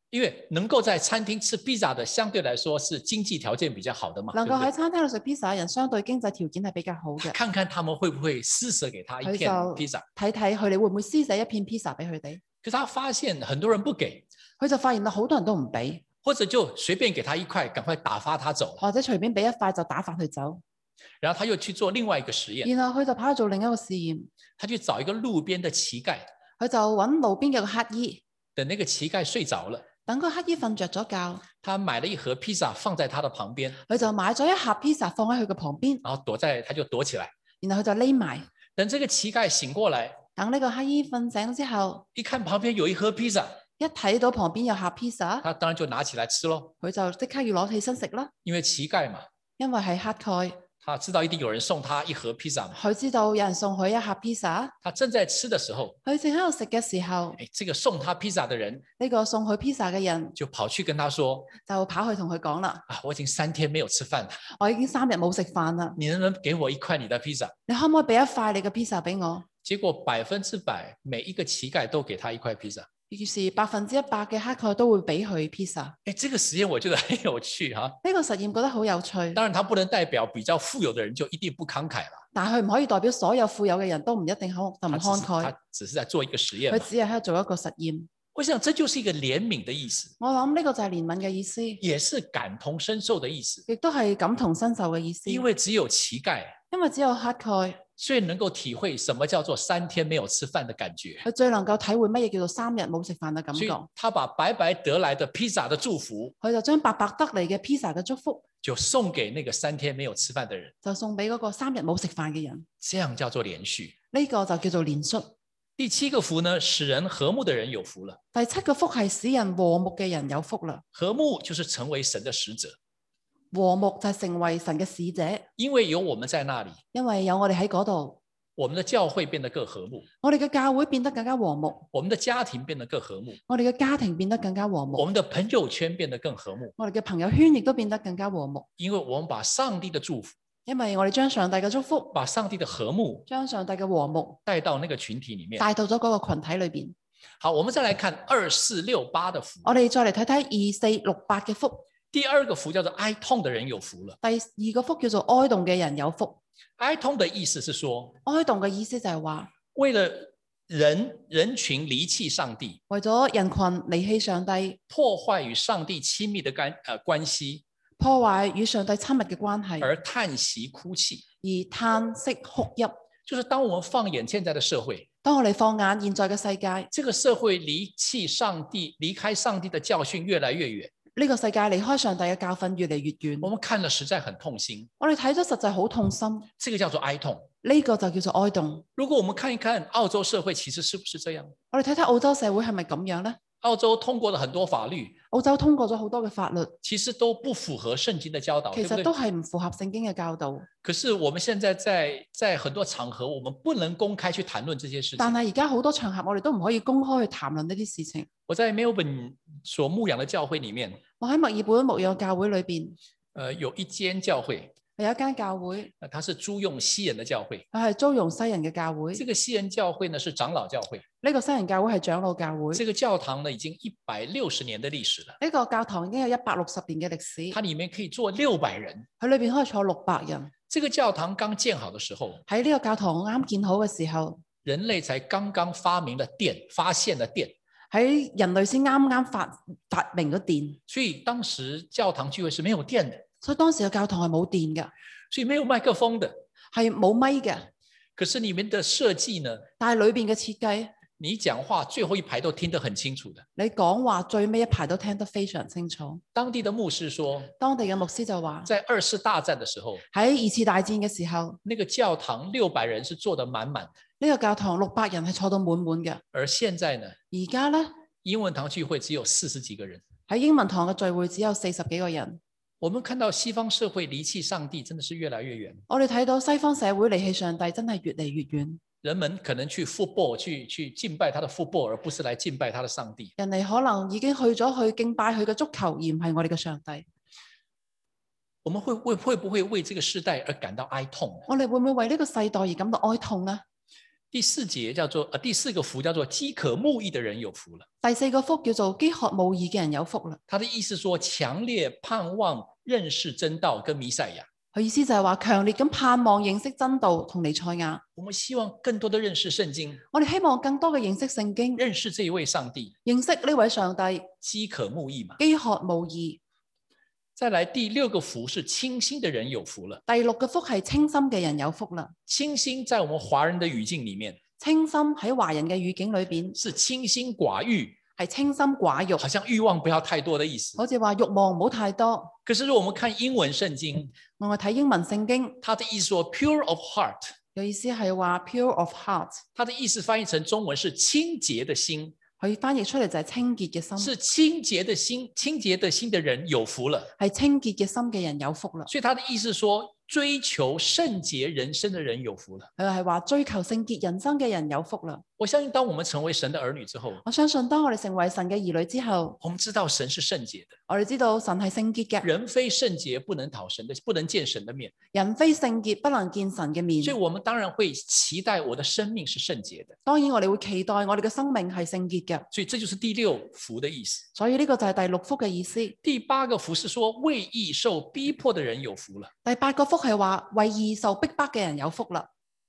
因為能夠在餐廳吃披薩的，相對來說是經濟條件比較好的嘛。 能夠喺餐廳度食披薩嘅人，相對經濟條件係比較好嘅。 看看他們會不會施捨給他一片披薩， 睇睇佢哋會唔會施捨一片披薩俾佢哋。 可是他發現很多人不給， 佢就發現到好多人都唔俾， 或者就隨便給他一塊，趕快打發他走， 或者隨便俾一塊就打發佢走。 然後他又去做另外一個實驗， 然後佢就跑去做另一個試驗， 他去找一個路邊的乞丐， 佢就揾路邊嘅個乞衣， 等那個乞丐睡着了。 等個乞衣瞓着咗覺， 他買了一盒披薩放在他的旁邊， 佢就買咗一盒披薩放喺佢嘅旁邊， 然後躲在，他就躲起來， 然後佢就匿埋。 等這個乞丐醒過來， 等呢個乞衣瞓醒之後， 一看旁邊有一盒披薩， 一睇到旁邊有盒披薩， 他當然就拿起來吃咯， 佢就即刻要攞起身食啦。 因為乞丐嘛， 因為係乞丐。 他知道一定有人送他一盒披薩嘛， 佢知道有人送佢一盒披薩， 他正在吃的時候， 佢正喺度食嘅時候， 誒，這個送他披薩的人， 呢個送佢披薩嘅人就跑去跟他說， 就跑去同佢講啦， 啊，我已經三天沒有吃飯了， 我已經三日冇食飯啦， 你能不能給我一塊你的披薩？ 你可唔可以俾一塊你嘅披薩俾我？ 結果百分之百每一個乞丐都給他一塊披薩。 於是百分之一百嘅乞丐都會俾佢披薩。 誒，這個實驗我覺得很有趣哈。 呢個實驗覺得好有趣。 當然，它不能代表比較富有的人就一定不慷慨了。 但係佢唔可以代表所有富有嘅人都唔一定慷就唔慷慨。 他只是在做一個實驗。 佢只係喺度做一個實驗。 我想這就是一個憐憫的意思。 我諗呢個就係憐憫嘅意思， 也是感同身受的意思。 亦都係感同身受嘅意思。 因為只有乞丐， 因為只有乞丐， 所以能夠體會什麼叫做三天沒有吃飯的感覺。 佢最能夠體會乜嘢叫做三日冇食飯嘅感覺。 所以他把白白得來的披薩的祝福， 佢就將白白得嚟嘅披薩嘅祝福， 就送給那個三天沒有吃飯的人， 就送俾嗰個三日冇食飯嘅人。 這樣叫做連續。 呢個就叫做連續。 第七個福呢，使人和睦的人有福了。 第七個福係使人和睦嘅人有福啦。 和睦就是成為神的使者。 和睦就係成為神嘅使者。 因為有我們在那裡， 因為有我哋喺嗰度， 我們的教會變得更和睦， 我哋嘅教會變得更加和睦， 我們的家庭變得更和睦， 我哋嘅家庭變得更加和睦， 我們的朋友圈變得更和睦， 我哋嘅朋友圈亦都變得更加和睦。 因為我們把上帝的祝福， 因為我哋將上帝嘅祝福， 把上帝的和睦， 將上帝嘅和睦帶到那個群體裡面， 帶到咗嗰個群體裏邊。 好，我們再來看二四六八的福。 我哋再嚟睇睇二四六八嘅福。 第二個福叫做哀痛的人有福了。 第二個福叫做哀慟嘅人有福。 哀痛的意思是說， 哀慟嘅意思就係話， 為了人人群離棄上帝， 為咗人群離棄上帝， 破壞與上帝親密的關呃關係， 破壞與上帝親密嘅關係， 而嘆息哭泣， 而嘆息哭泣。 就是當我們放眼現在的社會， 當我哋放眼現在嘅世界， 這個社會離棄上帝、離開上帝的教訓越來越遠。 呢個世界離開上帝嘅教訓越嚟越遠， 我們看了實在很痛心。 我哋睇咗實在好痛心。 這個叫做哀痛， 呢個就叫做哀慟。 如果我們看一看澳洲社會，其實是不是這樣？ 我哋睇睇澳洲社會係咪咁樣呢？ 澳洲通過了很多法律， 澳洲通過咗好多嘅法律， 其實都不符合聖經的教導， 其實都係唔符合聖經嘅教導。 可是我們現在在在很多場合，我們不能公開去談論這些事情。 但係而家好多場合，我哋都唔可以公開去談論呢啲事情。 我在 Melbourne 所牧養的教會裡面， 我喺墨爾本牧養教會裏邊， 呃，有一間教會。 有一間教會， 它是租用西人的教會， 佢係租用西人嘅教會。 這個西人教會呢是長老教會， 呢個西人教會係長老教會。 這個教堂呢已經一百六十年的歷史了。 呢個教堂已經有一百六十年嘅歷史。 它裡面可以坐六百人， 佢裏邊可以坐六百人。 這個教堂剛建好的時候， 喺呢個教堂啱建好嘅時候， 人類才剛剛發明了電，發現了電。 喺人類先啱啱發發明咗電， 所以當時教堂聚會是沒有電的。 所以當時嘅教堂係冇電嘅， 所以沒有麥克風的， 係冇咪嘅。 可是裡面的設計呢？ 但係裏邊嘅設計， 你講話最後一排都聽得很清楚的。 你講話最尾一排都聽得非常清楚。 當地的牧師說， 當地嘅牧師就話， 在二次大戰的時候， 喺二次大戰嘅時候， 那個教堂六百人是坐得滿滿， 呢個教堂六百人係坐到滿滿嘅。 而現在呢？ 而家呢？ 英文堂聚會只有四十幾個人， 喺英文堂嘅聚會只有四十幾個人。 我們看到西方社會離棄上帝真的是越來越遠。 我哋睇到西方社會離棄上帝真係越嚟越遠。 人們可能去 football 去去敬拜他的 football，而不是來敬拜他的上帝。 人哋可能已經去咗去敬拜佢嘅足球，而唔係我哋嘅上帝。 我們會會會不會為這個世代而感到哀痛？ 我哋會唔會為呢個世代而感到哀痛呢？ 第四節叫做，呃，第四個福叫做飢渴慕義的人有福了。 第四個福叫做飢渴慕義嘅人有福啦。 他的意思說，強烈盼望認識真道跟彌賽亞。 佢意思就係話，強烈咁盼望認識真道同彌賽亞。 我們希望更多的認識聖經， 我哋希望更多嘅認識聖經， 認識這一位上帝， 認識呢位上帝。 飢渴慕義嘛， 飢渴慕義。 再來第六個福是清心的人有福了。 第六個福係清心嘅人有福啦。 清心在我們華人的語境裡面， 清心喺華人嘅語境裏邊是清心寡欲， 係清心寡欲， 好像欲望不要太多的意思。 好似話欲望唔好太多。 可是如果我們看英文聖經， 我哋睇英文聖經， 它的意思說 pure of heart， 有意思係話 pure of heart， 它的意思翻譯成中文是清潔的心。 佢翻譯出嚟就係清潔嘅心， 是清潔的心，清潔的心的人有福了， 係清潔嘅心嘅人有福啦。 所以他的意思說，追求聖潔人生的人有福了。 佢係話追求聖潔人生嘅人有福啦。 我相信當我們成為神的兒女之後， 我相信當我哋成為神嘅兒女之後， 我們知道神是聖潔的， 我哋知道神係聖潔嘅。 人非聖潔不能討神的，不能見神的面。 人非聖潔不能見神嘅面。 所以我們當然會期待我的生命是聖潔的。 當然我哋會期待我哋嘅生命係聖潔嘅。 所以這就是第六福的意思。 所以呢個就係第六福嘅意思。 第八個福是說為義受逼迫的人有福了。 第八個福係話為義受逼迫嘅人有福啦。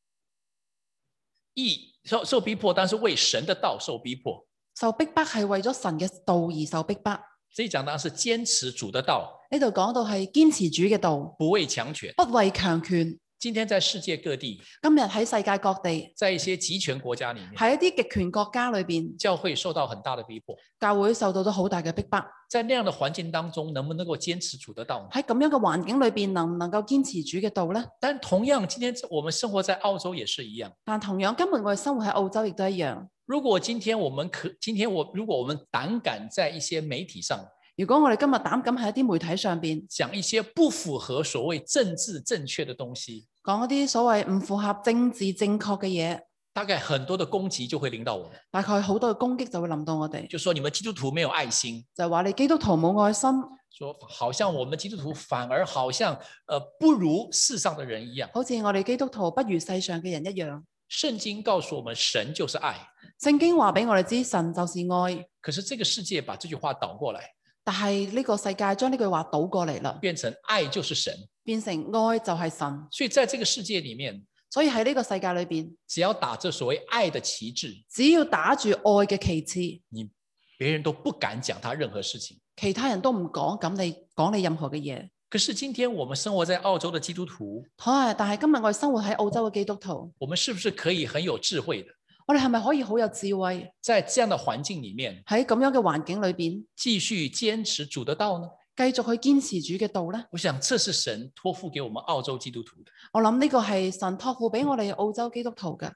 義受受逼迫，但是為神的道受逼迫。 受逼迫係為咗神嘅道而受逼迫。 這一講當然是堅持主的道。 呢度講到係堅持主嘅道， 不畏強權， 不畏強權。 今天在世界各地， 今日喺世界各地， 在一些極權國家裡面， 喺一啲極權國家裏邊， 教會受到很大的逼迫， 教會受到咗好大嘅逼迫。 在那樣的環境當中，能不能夠堅持主的道呢？ 喺咁樣嘅環境裏邊，能唔能夠堅持主嘅道呢？ 但同樣，今天我們生活在澳洲也是一樣。 但同樣，今日我哋生活喺澳洲亦都一樣。 如果今天我們可，今天我如果我們膽敢在一些媒體上， 如果我哋今日膽敢喺一啲媒體上邊講一些不符合所謂政治正確的東西， 講一啲所謂唔符合政治正確嘅嘢， 大概很多的攻擊就會臨到我們。 大概好多嘅攻擊就會臨到我哋， 就說你們基督徒沒有愛心， 就話你基督徒冇愛心， 說好像我們基督徒反而好像呃不如世上的人一樣， 好似我哋基督徒不如世上嘅人一樣。 聖經告訴我們，神就是愛。 聖經話俾我哋知，神就是愛。 可是這個世界把這句話倒過來， 但係呢個世界將呢句話倒過嚟啦， 變成愛就是神， 變成愛就係神。 所以在這個世界裡面， 所以喺呢個世界裏邊， 只要打着所謂愛的旗幟， 只要打住愛嘅旗幟， 你別人都不敢講他任何事情， 其他人都唔講咁你講你任何嘅嘢。 可是今天我們生活在澳洲的基督徒， 但係今日我哋生活喺澳洲嘅基督徒， 我們是不是可以很有智慧的？ 我哋係咪可以好有智慧， 在這樣的環境裡面， 喺咁樣嘅環境裏邊， 繼續堅持主的道呢？ 繼續去堅持主嘅道呢？ 我想這是神託付給我們澳洲基督徒的。 我諗呢個係神託付俾我哋澳洲基督徒嘅。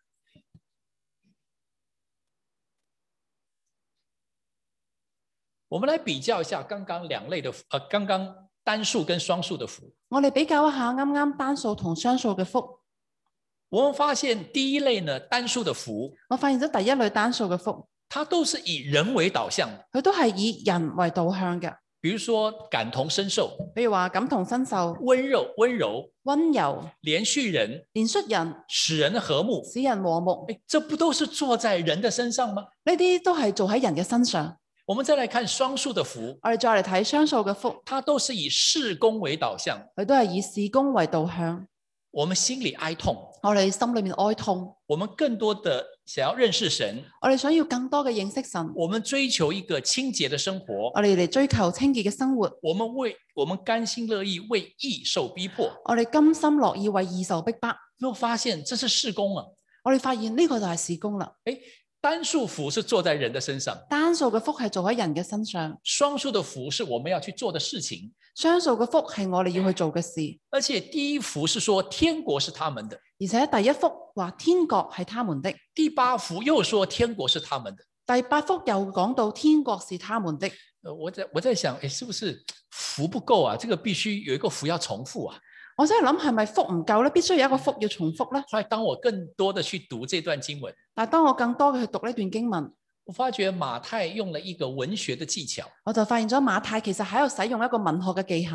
我們來比較一下剛剛兩類的，呃，剛剛單數跟雙數的福。 我哋比較一下啱啱單數同雙數嘅福。 我們發現第一類呢，單數的福， 我發現咗第一類單數嘅福， 它都是以人為導向， 佢都係以人為導向嘅。 比如說感同身受， 比如話感同身受， 溫柔溫柔， 溫柔， 憐恤人， 憐恤人， 使人和睦， 使人和睦。 誒，這不都是做在人的身上嗎？ 呢啲都係做喺人嘅身上。 我們再來看雙數的福， 我哋再嚟睇雙數嘅福， 它都是以事工為導向， 佢都係以事工為導向。 我們心裏哀痛， 我哋心裏面哀痛， 我們更多的想要認識神， 我哋想要更多嘅認識神， 我們追求一個清潔的生活， 我哋嚟追求清潔嘅生活， 我們為我們甘心樂意為義受逼迫， 我哋甘心樂意為義受逼迫。 又發現這是事工啊， 我哋發現呢個就係事工啦。 誒，單數福是做在人的身上， 單數嘅福係做喺人嘅身上， 雙數的福是我們要去做的事情， 雙數嘅福係我哋要去做嘅事。 而且第一福是說天國是他們的， 而且第一福話天國係他們的， 第八福又說天國是他們的， 第八福又講到天國是他們的。 我在我在想，誒，是不是福不夠啊？這個必須有一個福要重複啊。 我真係諗係咪福唔夠咧？必須有一個福要重複咧。 後來當我更多的去讀這段經文， 但係當我更多嘅去讀呢段經文， 我發覺馬太用了一個文學的技巧， 我就發現咗馬太其實喺度使用一個文學嘅技巧。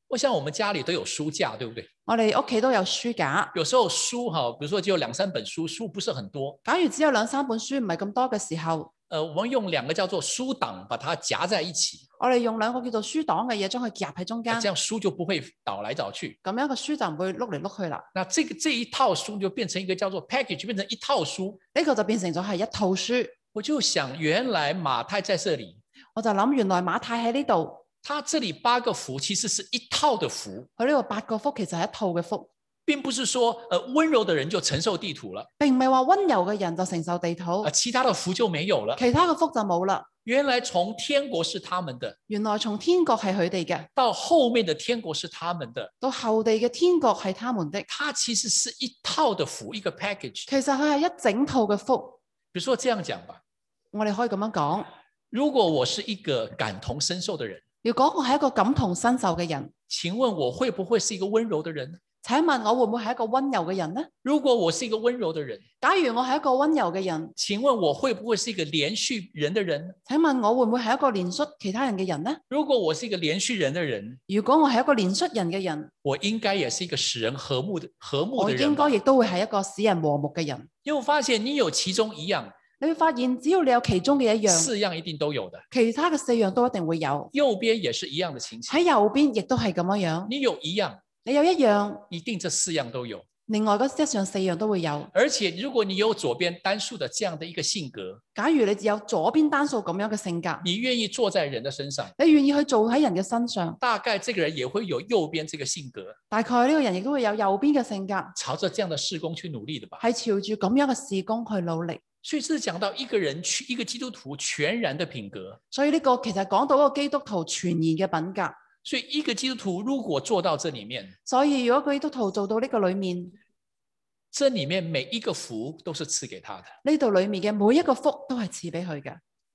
我想我們家裏都有書架，對不對？ 我哋屋企都有書架。 有時候書哈，比如說只有兩三本書，書不是很多。 假如只有兩三本書唔係咁多嘅時候， 呃，我們用兩個叫做書檔，把它夾在一起。 我哋用兩個叫做書檔嘅嘢，將佢夾喺中間， 這樣書就不會倒來倒去。 咁樣個書就唔會碌嚟碌去啦。 那這個這一套書就變成一個叫做 package， 變成一套書。 呢個就變成咗係一套書。 我就想，原來馬太在這裡， 我就諗原來馬太喺呢度， 他這裡八個福其實是一套的福。 佢呢個八個福其實係一套嘅福， 並不是說，呃，溫柔的人就承受地土了， 並唔係話溫柔嘅人就承受地土， 呃，其他的福就沒有了， 其他嘅福就冇啦。 原來從天國是他們的， 原來從天國係佢哋嘅， 到後面的天國是他們的， 到後地嘅天國係他們的。 它其實是一套的福，一個 package。 其實佢係一整套嘅福。 比如說這樣講吧， 我哋可以咁樣講， 如果我是一個感同身受的人， 如果我係一個感同身受嘅人， 請問我會不會是一個溫柔的人呢？ 請問我會唔會係一個溫柔嘅人呢？ 如果我是一個溫柔的人， 假如我係一個溫柔嘅人， 請問我會不會是一個憐恤人的人？ 請問我會唔會係一個憐恤其他人嘅人呢？ 如果我是一個憐恤人的人， 如果我係一個憐恤人嘅人， 我應該也是一個使人和睦的和睦的人。 我應該亦都會係一個使人和睦嘅人。 因為我發現你有其中一樣， 你會發現只要你有其中嘅一樣， 四樣一定都有的， 其他嘅四樣都一定會有。 右邊也是一樣的情形， 喺右邊亦都係咁樣樣。 你有一樣， 你有一樣， 一定這四樣都有。 另外嗰一上四樣都會有。 而且如果你有左邊單數的這樣的一個性格， 假如你只有左邊單數咁樣嘅性格， 你願意坐在人的身上， 你願意去做喺人嘅身上， 大概這個人也會有右邊這個性格， 大概呢個人亦都會有右邊嘅性格， 朝着這樣的事工去努力的吧， 係朝住咁樣嘅事工去努力。 所以這是講到一個人一個基督徒全然的品格。 所以呢個其實講到一個基督徒全然嘅品格。 所以一個基督徒如果做到這裡面， 所以如果基督徒做到呢個裡面， 這裡面每一個福都是賜給他的。 呢度裡面嘅每一個福都係賜俾佢嘅。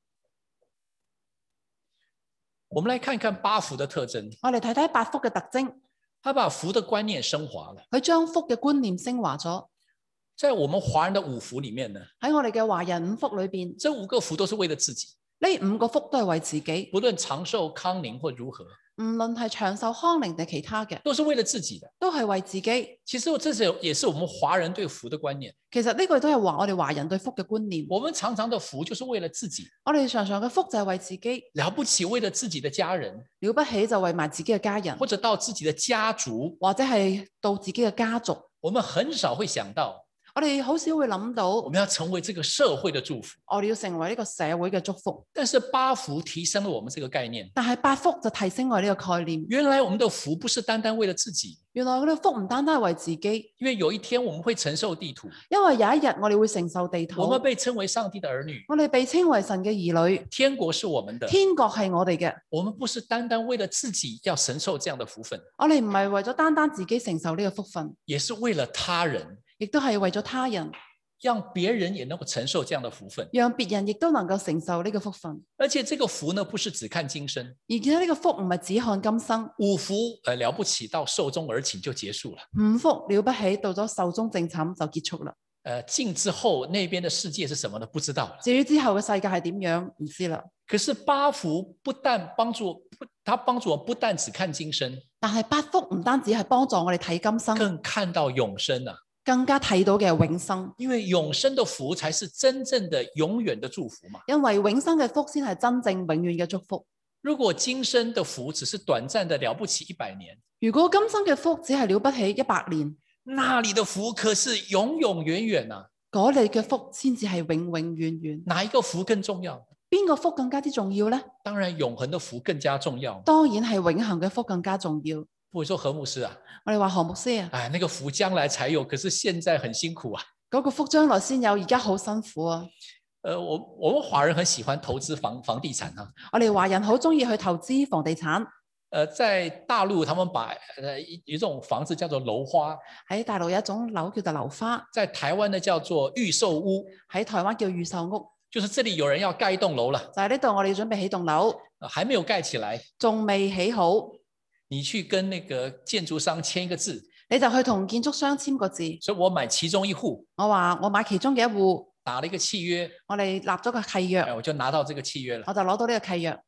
我們來看看八福的特徵。 我哋睇睇八福嘅特徵。 他把福的觀念升華了。 佢將福嘅觀念升華咗。 在我們華人的五福裡面呢， 喺我哋嘅華人五福裏邊， 這五個福都是為了自己。 呢五個福都係為自己， 不論長壽康寧或如何， 唔論係長壽康寧定其他嘅， 都是為了自己的， 都係為自己。 其實這是也是我們華人對福的觀念。 其實呢個都係話我哋華人對福嘅觀念。 我們常常的福就是為了自己， 我哋常常嘅福就係為自己， 了不起為了自己的家人， 了不起就為埋自己嘅家人， 或者到自己的家族， 或者係到自己嘅家族。 我們很少會想到。 我哋好少會諗到， 我們要成為這個社會的祝福， 我哋要成為呢個社會嘅祝福。 但是八福提升了我們這個概念， 但係八福就提升我哋呢個概念。 原來我們的福不是單單為了自己， 原來我哋嘅福唔單單係為自己， 因為有一天我們會承受地土， 因為有一日我哋會承受地土。 我們被稱為上帝的兒女， 我哋被稱為神嘅兒女， 天國是我們的， 天國係我哋嘅。 我們不是單單為了自己要承受這樣的福分， 我哋唔係為咗單單自己承受呢個福分， 也是為了他人， 亦都係為咗他人。 讓別人也能夠承受這樣的福分， 讓別人亦都能夠承受呢個福分。 而且這個福呢，不是只看今生， 而且呢個福唔係只看今生。 五福呃了不起，到壽終而寢就結束了。 五福了不起，到咗壽終正寢就結束啦。 呃，盡之後那邊的世界是什麼呢？不知道了。 至於之後嘅世界係點樣，唔知啦。 可是八福不但幫助，他幫助我不但只看今生， 但係八福唔單止係幫助我哋睇今生， 更看到永生啊。 更加睇到嘅永生， 因為永生的福才是真正的永遠的祝福嘛。 因為永生嘅福先係真正永遠嘅祝福。 如果今生的福只是短暫的了不起一百年， 如果今生嘅福只係了不起一百年， 那裡的福可是永永遠遠啊。 嗰裡嘅福先至係永永遠遠。 哪一個福更重要？ 邊個福更加之重要呢？ 當然永恆的福更加重要。 當然係永恆嘅福更加重要。 不會說何牧師啊， 我哋話何牧師啊， 哎，那個福將來才有，可是現在很辛苦啊。 嗰個福將來先有，而家好辛苦啊。 呃，我我們華人很喜歡投資房房地產啊。 我哋華人好中意去投資房地產。 呃，在大陸，他們把呃一一種房子叫做樓花。 喺大陸有一種樓叫做樓花。 在台灣呢叫做預售屋。 喺台灣叫預售屋。 就是這裡有人要蓋一棟樓了。 就喺呢度，我哋準備起棟樓。 呃，還沒有蓋起來。 仲未起好。 你去跟那個建築商簽一個字， 你就去同建築商簽個字。 所以我買其中一戶， 我話我買其中嘅一戶， 打了一個契約， 我哋立咗個契約， 我就拿到這個契約了， 我就攞到呢個契約。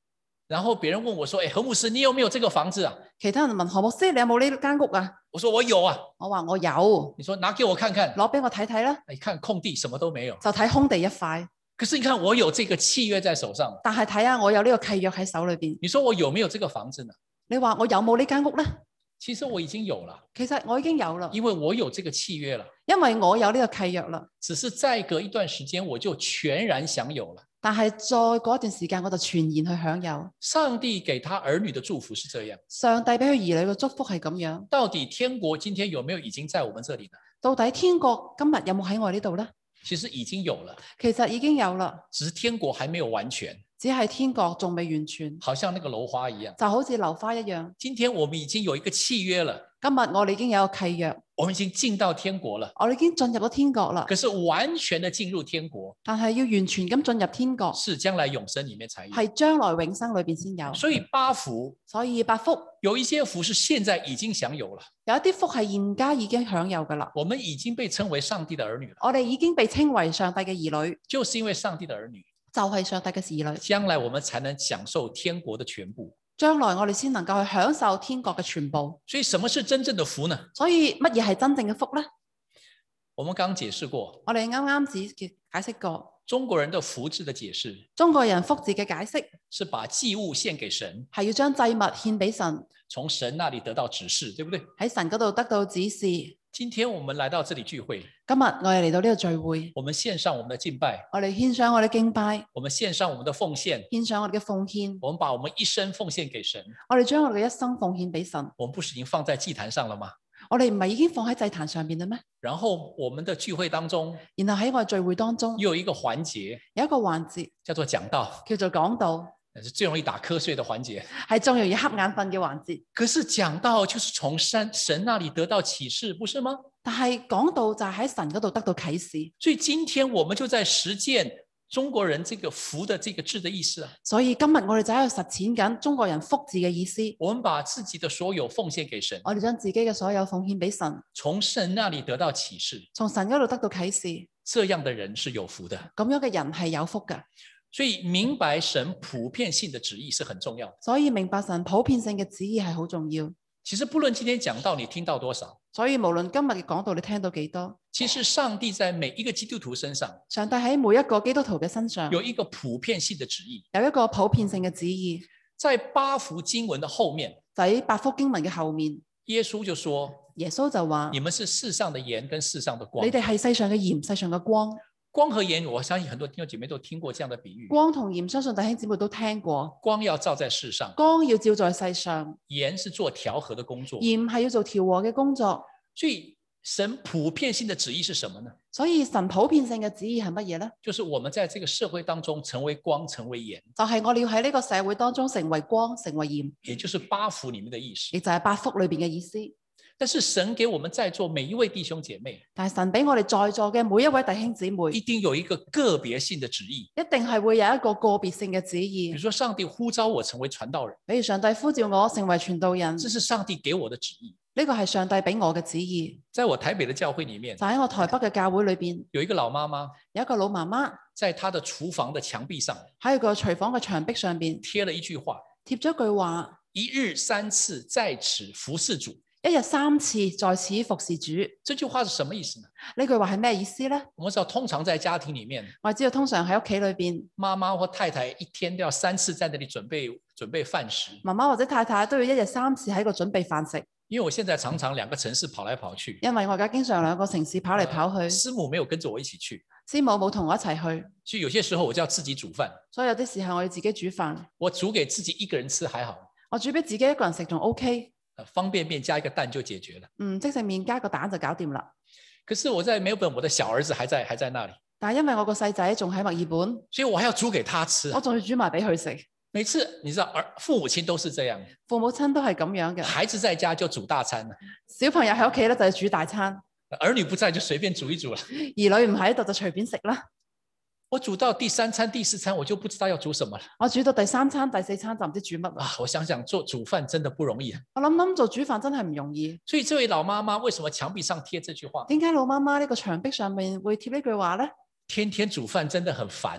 然後別人問我說：誒，何牧師，你有沒有這個房子啊？ 其他人問何牧師，你有冇呢間屋啊？ 我說我有啊。 我話我有。 你說拿給我看看， 攞俾我睇睇啦。 你看空地什麼都沒有， 就睇空地一塊。 可是你看我有這個契約在手上， 但係睇下我有呢個契約喺手裏邊。 你說我有沒有這個房子呢？ 你話我有冇呢間屋呢？ 其實我已經有了。 其實我已經有了， 因為我有這個契約了。 因為我有呢個契約啦。 只是再隔一段時間我就全然享有了。 但係再過一段時間我就全然去享有。 上帝給他兒女的祝福是這樣。 上帝俾佢兒女嘅祝福係咁樣。 到底天國今天有沒有已經在我們這裡呢？ 到底天國今日有冇喺我呢度呢？ 其實已經有了。 其實已經有啦。 只是天國還沒有完全。 只係天國仲未完全。 好像那個樓花一樣。 就好似樓花一樣。 今天我們已經有一個契約了。 今日我哋已經有一個契約。 我們已經進到天國了。 我哋已經進入咗天國啦。 可是完全的進入天國。 但係要完全咁進入天國。 是將來永生裡面才有。 係將來永生裏邊先有。 所以八福。 所以八福。 有一些福是現在已經享有了。 有一啲福係現家已經享有噶啦。 我們已經被稱為上帝的兒女了。 我哋已經被稱為上帝嘅兒女。 就是因為上帝的兒女。 就係上帝嘅兒女。 將來我們才能享受天國的全部。 將來我哋先能夠去享受天國嘅全部。 所以什麼是真正的福呢？ 所以乜嘢係真正嘅福呢？ 我們剛剛解釋過。 我哋啱啱只解釋過。 中國人的福字的解釋。 中國人福字嘅解釋是把祭物獻給神。 係要將祭物獻俾神。 從神那裡得到指示，對不對？ 喺神嗰度得到指示。 今天我們來到這裡聚會。 今日我哋嚟到呢個聚會。 我們獻上我們的敬拜。 我哋獻上我哋敬拜。 我們獻上我們的奉獻。 獻上我哋嘅奉獻。 我們把我們一生奉獻給神。 我哋將我哋嘅一生奉獻俾神。 我們不是已經放在祭壇上了嗎？ 我哋唔係已經放喺祭壇上邊啦咩？ 然後我們的聚會當中， 然後喺我哋聚會當中， 又有一個環節， 有一個環節叫做講道， 叫做講道， 是最容易打瞌睡的環節， 係最容易瞌眼瞓嘅環節。 可是講道就是從神神那裡得到啟示，不是嗎？ 但係講道就係喺神嗰度得到啟示。 所以今天我們就在實踐中國人這個福的這個字的意思啊。 所以今日我哋就喺度實踐緊中國人福字嘅意思。 我們把自己的所有奉獻給神， 我哋將自己嘅所有奉獻俾神， 從神那裡得到啟示， 從神嗰度得到啟示。 這樣的人是有福的。 咁樣嘅人係有福嘅。 所以明白神普遍性的旨意是很重要的。 所以明白神普遍性嘅旨意係好重要。 其實不論今天講道你聽到多少， 所以無論今日嘅講道你聽到幾多， 其實上帝在每一個基督徒身上， 上帝喺每一個基督徒嘅身上有一個普遍性的旨意， 有一個普遍性嘅旨意。 在八福經文的後面， 喺八福經文嘅後面， 耶穌就說， 耶穌就話： 你們是世上的鹽跟世上的光。 你哋係世上嘅鹽，世上嘅光。 光和鹽，我相信很多弟兄姐妹都聽過這樣的比喻。 光同鹽，相信弟兄姊妹都聽過。 光要照在世上， 光要照在世上。 鹽是做調和的工作， 鹽係要做調和嘅工作。 所以神普遍性的旨意是什麼呢？ 所以神普遍性嘅旨意係乜嘢呢？ 就是我們在這個社會當中成為光，成為鹽。 就係我哋要喺呢個社會當中成為光，成為鹽。 也就是八福裡面的意思。 亦就係八福裏邊嘅意思。 但是神給我們在座每一位弟兄姐妹， 但係神俾我哋在座嘅每一位弟兄姊妹， 一定有一個個別性的旨意， 一定係會有一個個別性嘅旨意。 比如說上帝呼召我成為傳道人， 比如上帝呼召我成為傳道人， 這是上帝給我的旨意。 呢個係上帝俾我嘅旨意。 在我台北的教會裡面， 就喺我台北嘅教會裏邊， 有一個老媽媽， 有一個老媽媽， 在她的廚房的牆壁上， 喺個廚房嘅牆壁上邊貼了一句話， 貼咗句話： 一日三次在此服侍主。 一日三次在此服侍主。 這句話是什麼意思呢？ 呢句話係咩意思呢？ 我們知道通常在家庭裡面， 我知道通常喺屋企裏邊， 媽媽或太太一天都要三次在那裡準備準備飯食。 媽媽或者太太都要一日三次喺度準備飯食。 因為我現在常常兩個城市跑來跑去， 因為我而家經常兩個城市跑嚟跑去， 呃、師母沒有跟着我一起去， 師母冇同我一齊去， 所以有些時候我就要自己煮飯。 所以有啲時候我要自己煮飯。 我煮給自己一個人吃還好， 我煮俾自己一個人食仲 OK。 方便麵加一個蛋就解決了。 嗯，即食麵加個蛋就搞掂啦。 可是我在墨爾本，我的小兒子還在還在那裡。 但係因為我個細仔仲喺墨爾本， 所以我還要煮給他吃。 我仲要煮埋俾佢食。 每次你知道，兒父母親都是這樣， 父母親都係咁樣嘅。 孩子在家就煮大餐， 小朋友喺屋企咧就係煮大餐， 兒女不在就隨便煮一煮啦。 兒女唔喺度就隨便食啦。 我煮到第三餐、第四餐，我就不知道要煮什麼了。 我煮到第三餐、第四餐就唔知煮乜啦。 啊，我想想做煮飯真的不容易啊。 我諗諗做煮飯真係唔容易。 所以這位老媽媽為什麼牆壁上貼這句話？ 點解老媽媽呢個牆壁上面會貼呢句話呢？ 天天煮飯真的很煩啊。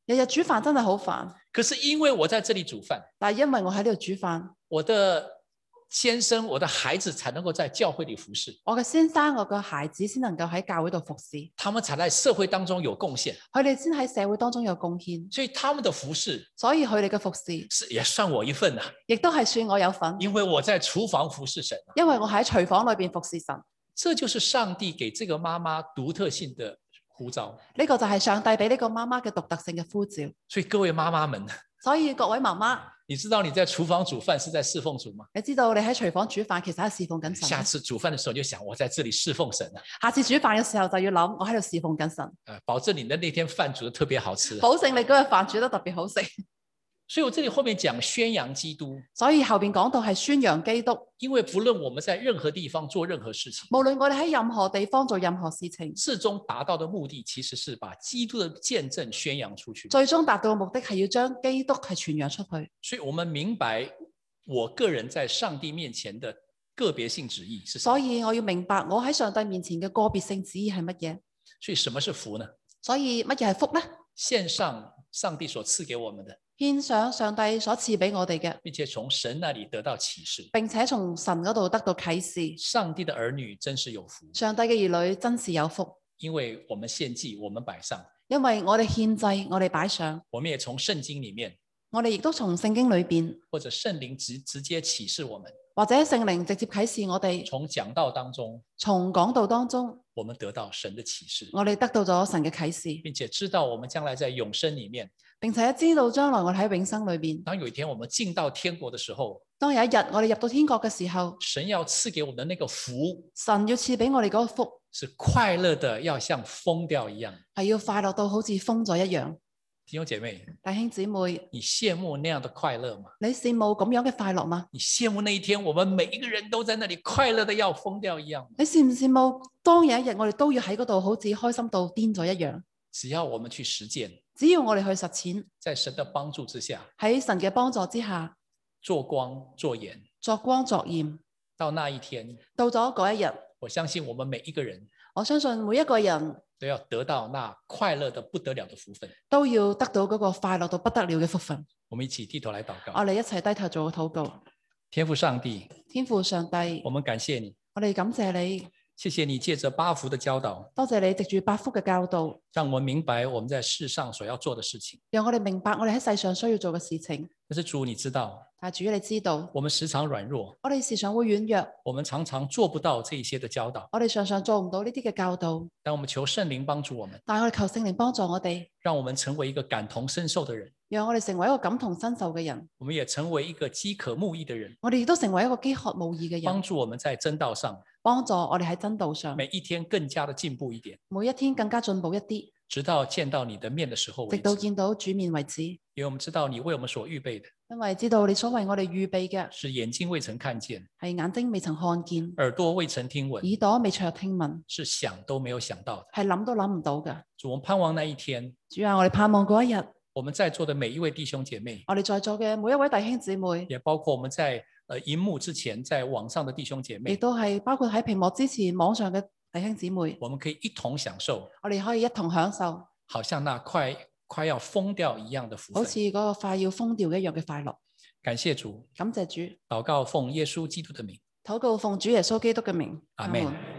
日日煮飯真係好煩。 可是因為我在這裡煮飯， 但係因為我喺呢度煮飯， 我的先生、我的孩子才能夠在教會裡服侍。 我嘅先生、我嘅孩子先能夠喺教會度服侍， 他們才在社會當中有貢獻， 佢哋先喺社會當中有貢獻， 所以他們的服侍， 所以佢哋嘅服侍是也算我一份啊， 亦都係算我有份， 因為我在廚房服侍神， 因為我喺廚房裏邊服侍神。 這就是上帝給這個媽媽獨特性的呼召。 呢個就係上帝俾呢個媽媽嘅獨特性嘅呼召。 所以各位媽媽們， 所以各位媽媽， 你知道你在廚房煮飯是在侍奉主嗎？ 你知道你喺廚房煮飯其實係侍奉緊神。 下次煮飯的時候就想我在這裡侍奉神啊。 下次煮飯嘅時候就要諗我喺度侍奉緊神。 保證你的那天飯煮得特別好吃。 保證你嗰日飯煮得特別好食。 所以我這裡後面講宣揚基督， 所以後邊講到係宣揚基督。 因為不論我們在任何地方做任何事情， 無論我哋喺任何地方做任何事情， 最終達到的目的其實是把基督的見證宣揚出去。 最終達到嘅目的係要將基督係傳揚出去。 所以我們明白我個人在上帝面前的個別性旨意是什麼。 所以我要明白我喺上帝面前嘅個別性旨意係乜嘢。 所以什麼是福呢？ 所以乜嘢係福呢？ 獻上上帝所賜給我們的， 獻上上帝所賜俾我哋嘅， 並且從神那裡得到啟示， 並且從神嗰度得到啟示。 上帝的兒女真是有福， 上帝嘅兒女真是有福， 因為我們獻祭，我們擺上， 因為我哋獻祭，我哋擺上， 我們也從聖經裡面， 我哋亦都從聖經裏邊， 或者聖靈直直接啟示我們， 或者聖靈直接啟示我哋， 從講道當中， 從講道當中， 我們得到神的啟示， 我哋得到咗神嘅啟示， 並且知道我們將來在永生裡面， 並且知道將來我哋喺永生裏邊， 當有一天我們進到天國的時候， 當有一日我哋入到天國嘅時候， 神要賜給我們的那個福， 神要賜俾我哋嗰個福， 是快樂的，要像瘋掉一樣， 係要快樂到好似瘋咗一樣。 弟兄姐妹， 弟兄姊妹， 你羨慕那樣的快樂嗎？ 你羨慕咁樣嘅快樂嗎？ 你羨慕那一天我們每一個人都在那裡快樂的要瘋掉一樣嗎？ 你羨唔羨慕當有一日我哋都要喺嗰度好似開心到癲咗一樣？ 只要我們去實踐， 只要我哋去實踐， 在神的幫助之下， 喺神嘅幫助之下， 做光做鹽， 作光作鹽， 到那一天， 到咗嗰一日， 我相信我們每一個人， 我相信每一個人都要得到那快樂的不得了的福分， 都要得到嗰個快樂到不得了嘅福分。 我們一起低頭來禱告。 我哋一齊低頭做個禱告。 天父上帝， 天父上帝， 我們感謝你， 我哋感謝你， 謝謝你借着八福的教導， 多謝你藉住八福嘅教導， 讓我們明白我們在世上所要做的事情。 讓我哋明白我哋喺世上需要做嘅事情。 但是主，你知道， 但主你知道， 我們時常軟弱， 我哋時常會軟弱， 我們常常做不到這一些的教導， 我哋常常做唔到呢啲嘅教導。 但我們求聖靈幫助我們， 但係我哋求聖靈幫助我哋， 讓我們成為一個感同身受的人， 讓我哋成為一個感同身受嘅人， 我們也成為一個飢渴慕義的人， 我哋亦都成為一個飢渴慕義嘅人， 幫助我們在真道上， 幫助我哋喺真道上每一天更加的進步一點， 每一天更加進步一啲， 直到見到你的面的時候為止， 直到見到主面為止。 因為我們知道你為我們所預備的， 因為知道你所為我哋預備嘅是眼睛未曾看見， 係眼睛未曾看見， 耳朵未曾聽聞， 耳朵未曾聽聞， 是想都沒有想到的。 係諗都諗唔到嘅。 主，我們盼望那一天， 主啊，我哋盼望嗰一日， 我們在座的每一位弟兄姐妹， 我哋在座嘅每一位弟兄姊妹， 也包括我們在呃熒幕之前在網上的弟兄姐妹， 亦都係包括喺屏幕之前網上嘅弟兄姊妹， 我們可以一同享受， 我哋可以一同享受， 好像那快快要瘋掉一樣的福分， 好似嗰個快要瘋掉一樣嘅快樂。 感謝主， 感謝主， 禱告奉耶穌基督的名， 禱告奉主耶穌基督嘅名， 阿們。